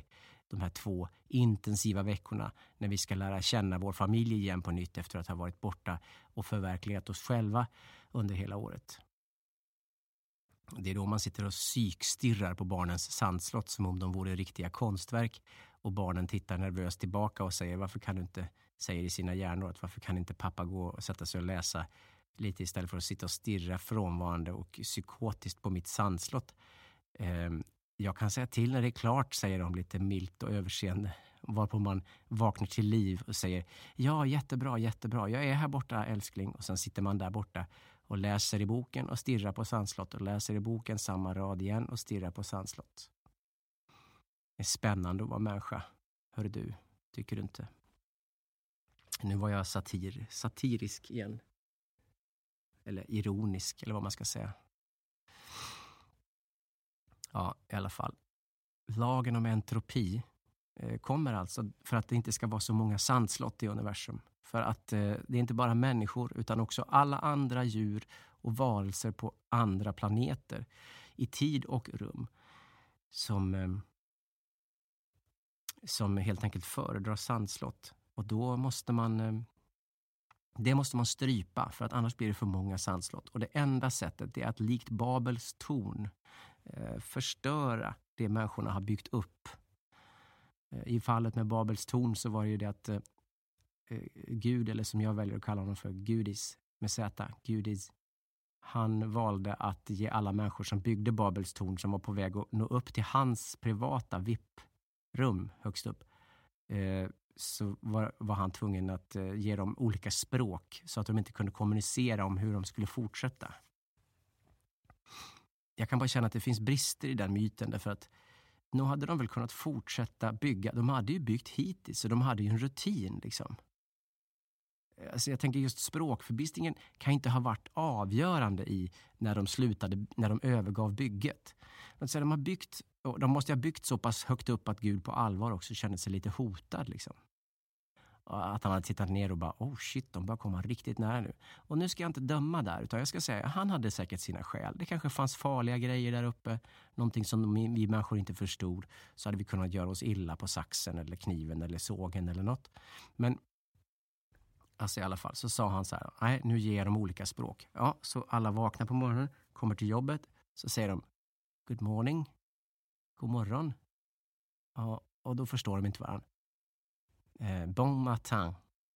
de här två intensiva veckorna när vi ska lära känna vår familj igen på nytt efter att ha varit borta och förverkligat oss själva under hela året. Det är då man sitter och psykstirrar på barnens sandslott som om de vore riktiga konstverk, och barnen tittar nervöst tillbaka och säger varför kan du inte, säger i sina hjärnor att varför kan inte pappa gå och sätta sig och läsa lite istället för att sitta och stirra frånvarande och psykotiskt på mitt sandslott. Eh, jag kan säga till när det är klart, säger de lite milt och överseende, varpå man vaknar till liv och säger ja, jättebra, jättebra, jag är här borta älskling, och sen sitter man där borta och läser i boken och stirrar på sandslott och läser i boken samma rad igen och stirrar på sandslott. Det är spännande att vara människa, hör du, tycker du inte? Nu var jag satir, satirisk igen. Eller ironisk, eller vad man ska säga. Ja, i alla fall. Lagen om entropi eh, kommer alltså för att det inte ska vara så många sandslott i universum. För att eh, det är inte bara människor utan också alla andra djur och varelser på andra planeter i tid och rum som, eh, som helt enkelt föredrar sandslott. Och då måste man... Eh, Det måste man strypa för att annars blir det för många sandslott. Och det enda sättet är att likt Babels torn eh, förstöra det människorna har byggt upp. Eh, I fallet med Babels torn så var det ju det att eh, Gud, eller som jag väljer att kalla honom för, Gudis med Z, Gudis, han valde att ge alla människor som byggde Babels torn, som var på väg att nå upp till hans privata V I P-rum högst upp, eh, så var, var han tvungen att eh, ge dem olika språk så att de inte kunde kommunicera om hur de skulle fortsätta. Jag kan bara känna att det finns brister i den myten, därför att nu hade de väl kunnat fortsätta bygga. De hade ju byggt hittills, så de hade ju en rutin liksom. Alltså jag tänker just språkförbistringen kan inte ha varit avgörande i när de slutade, när de övergav bygget. Alltså de har byggt, och de måste ha byggt så pass högt upp att Gud på allvar också kände sig lite hotad liksom. Att han hade tittat ner och bara, oh shit, de börjar komma riktigt nära nu. Och nu ska jag inte döma där, utan jag ska säga, han hade säkert sina skäl. Det kanske fanns farliga grejer där uppe, någonting som vi människor inte förstod. Så hade vi kunnat göra oss illa på saxen eller kniven eller sågen eller något. Men alltså i alla fall så sa han så här, nej, nu ger de olika språk. Ja, så alla vaknar på morgonen, kommer till jobbet, så säger de good morning, god morgon. Ja, och då förstår de inte varandra. Eh, bon matin.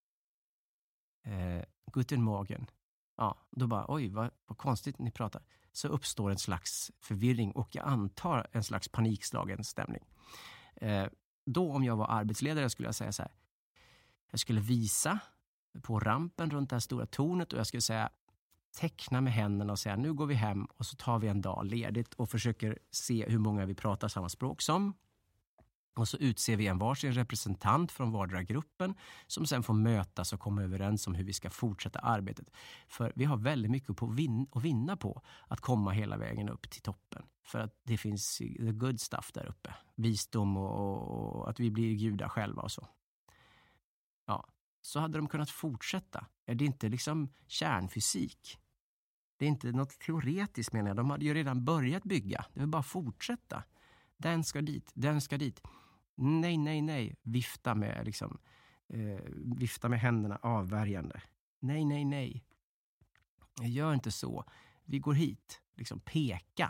Eh, guten morgen. Ja, då bara, oj, vad, vad konstigt ni pratar. Så uppstår en slags förvirring och jag antar en slags panikslagen stämning. Eh, då om jag var arbetsledare skulle jag säga så här. Jag skulle visa på rampen runt det här stora tornet och jag skulle säga, teckna med händerna och säga, nu går vi hem och så tar vi en dag ledigt och försöker se hur många vi pratar samma språk som. Och så utser vi en varsin representant från vardera gruppen som sen får mötas och komma överens om hur vi ska fortsätta arbetet. För vi har väldigt mycket på vin- att vinna på att komma hela vägen upp till toppen. För att det finns the good stuff där uppe. Visdom och, och att vi blir gudar själva och så. Ja, så hade de kunnat fortsätta. Är det inte liksom kärnfysik? Det är inte något teoretiskt menar jag. De hade ju redan börjat bygga. Det vill bara fortsätta. Den ska dit, den ska dit. Nej, nej, nej. Vifta med, liksom, eh, vifta med händerna avvärjande. Nej, nej, nej. Jag gör inte så. Vi går hit. Liksom peka.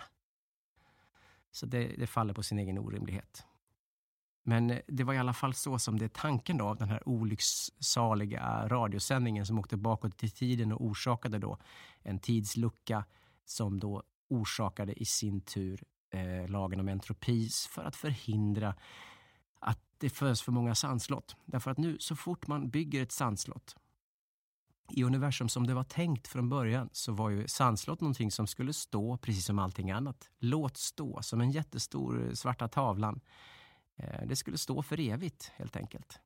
Så det, det faller på sin egen orimlighet. Men det var i alla fall så som det är tanken då av den här olyckssaliga radiosändningen som åkte bakåt i tiden och orsakade då en tidslucka som då orsakade i sin tur eh, lagen om entropi för att förhindra att det föds för många sandslott. Därför att nu så fort man bygger ett sandslott i universum som det var tänkt från början så var ju sandslott någonting som skulle stå precis som allting annat. Låt stå som en jättestor svarta tavlan. Det skulle stå för evigt helt enkelt.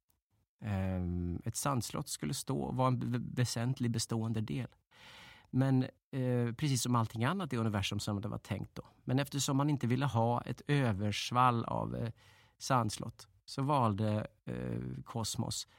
Ett sandslott skulle stå och vara en väsentlig bestående del. Men eh, precis som allting annat i universum som det var tänkt då. Men eftersom man inte ville ha ett översvall av eh, sandslott så valde eh, kosmos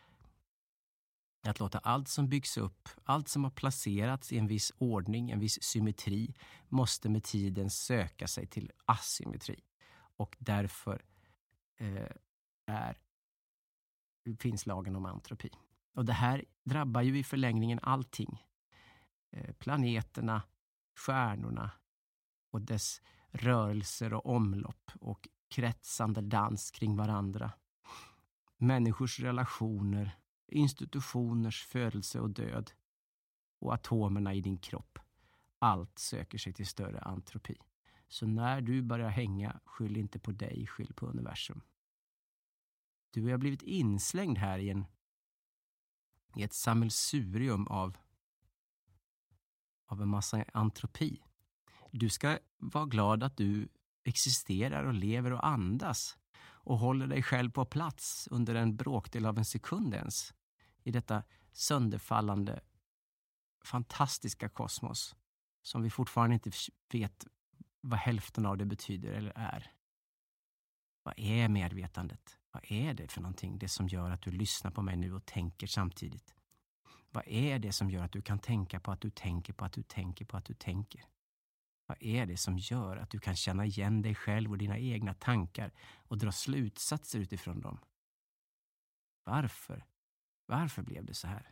att låta allt som byggs upp, allt som har placerats i en viss ordning, en viss symmetri, måste med tiden söka sig till asymmetri. Och därför Eh, är, finns lagen om entropi. Och det här drabbar ju i förlängningen allting. Eh, planeterna, stjärnorna och dess rörelser och omlopp och kretsande dans kring varandra. Människors relationer, institutioners födelse och död och atomerna i din kropp. Allt söker sig till större entropi. Så när du börjar hänga, skyll inte på dig, skyll på universum. Du har blivit inslängd här i, en, i ett sammelsurium av, av en massa entropi. Du ska vara glad att du existerar och lever och andas och håller dig själv på plats under en bråkdel av en sekund ens i detta sönderfallande, fantastiska kosmos som vi fortfarande inte vet vad hälften av det betyder eller är. Vad är medvetandet? Vad är det för någonting? Det som gör att du lyssnar på mig nu och tänker samtidigt. Vad är det som gör att du kan tänka på att du tänker på att du tänker på att du tänker? Vad är det som gör att du kan känna igen dig själv och dina egna tankar och dra slutsatser utifrån dem? Varför? Varför blev det så här?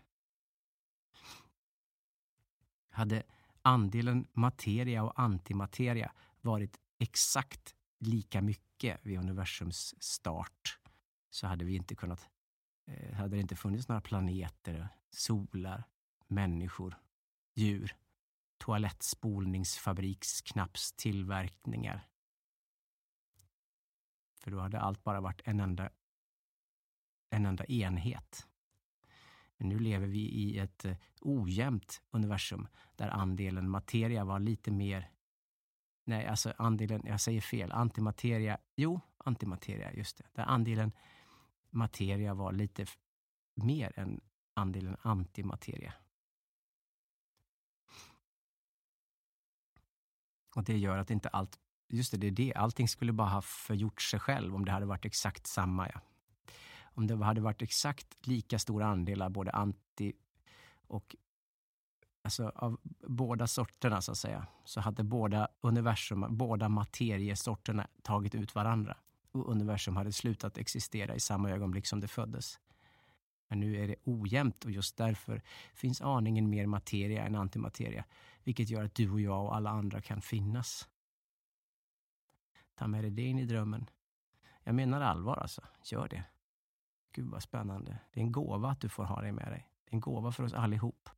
Hade andelen materia och antimateria varit exakt lika mycket vid universums start så hade vi inte kunnat, eh, hade det inte funnits några planeter, solar, människor, djur, toalettspolningsfabriksknappstillverkningar. För då hade allt bara varit en enda, en enda enhet. Men nu lever vi i ett eh, ojämnt universum där andelen materia var lite mer, nej alltså andelen, jag säger fel, antimateria, jo antimateria, just det, där andelen materia var lite f- mer än andelen antimateria. Och det gör att inte allt, just det, det är det, allting skulle bara ha förgjort sig själv om det hade varit exakt samma, ja. Om det hade varit exakt lika stora andelar både anti och alltså av båda sorterna så att säga, så hade båda universum, båda materiesorterna tagit ut varandra och universum hade slutat existera i samma ögonblick som det föddes. Men nu är det ojämnt och just därför finns aningen mer materia än antimateria, vilket gör att du och jag och alla andra kan finnas. Ta med dig det in i drömmen. Jag menar allvar alltså, gör det. Gud vad spännande. Det är en gåva att du får ha det med dig. Det är en gåva för oss allihop.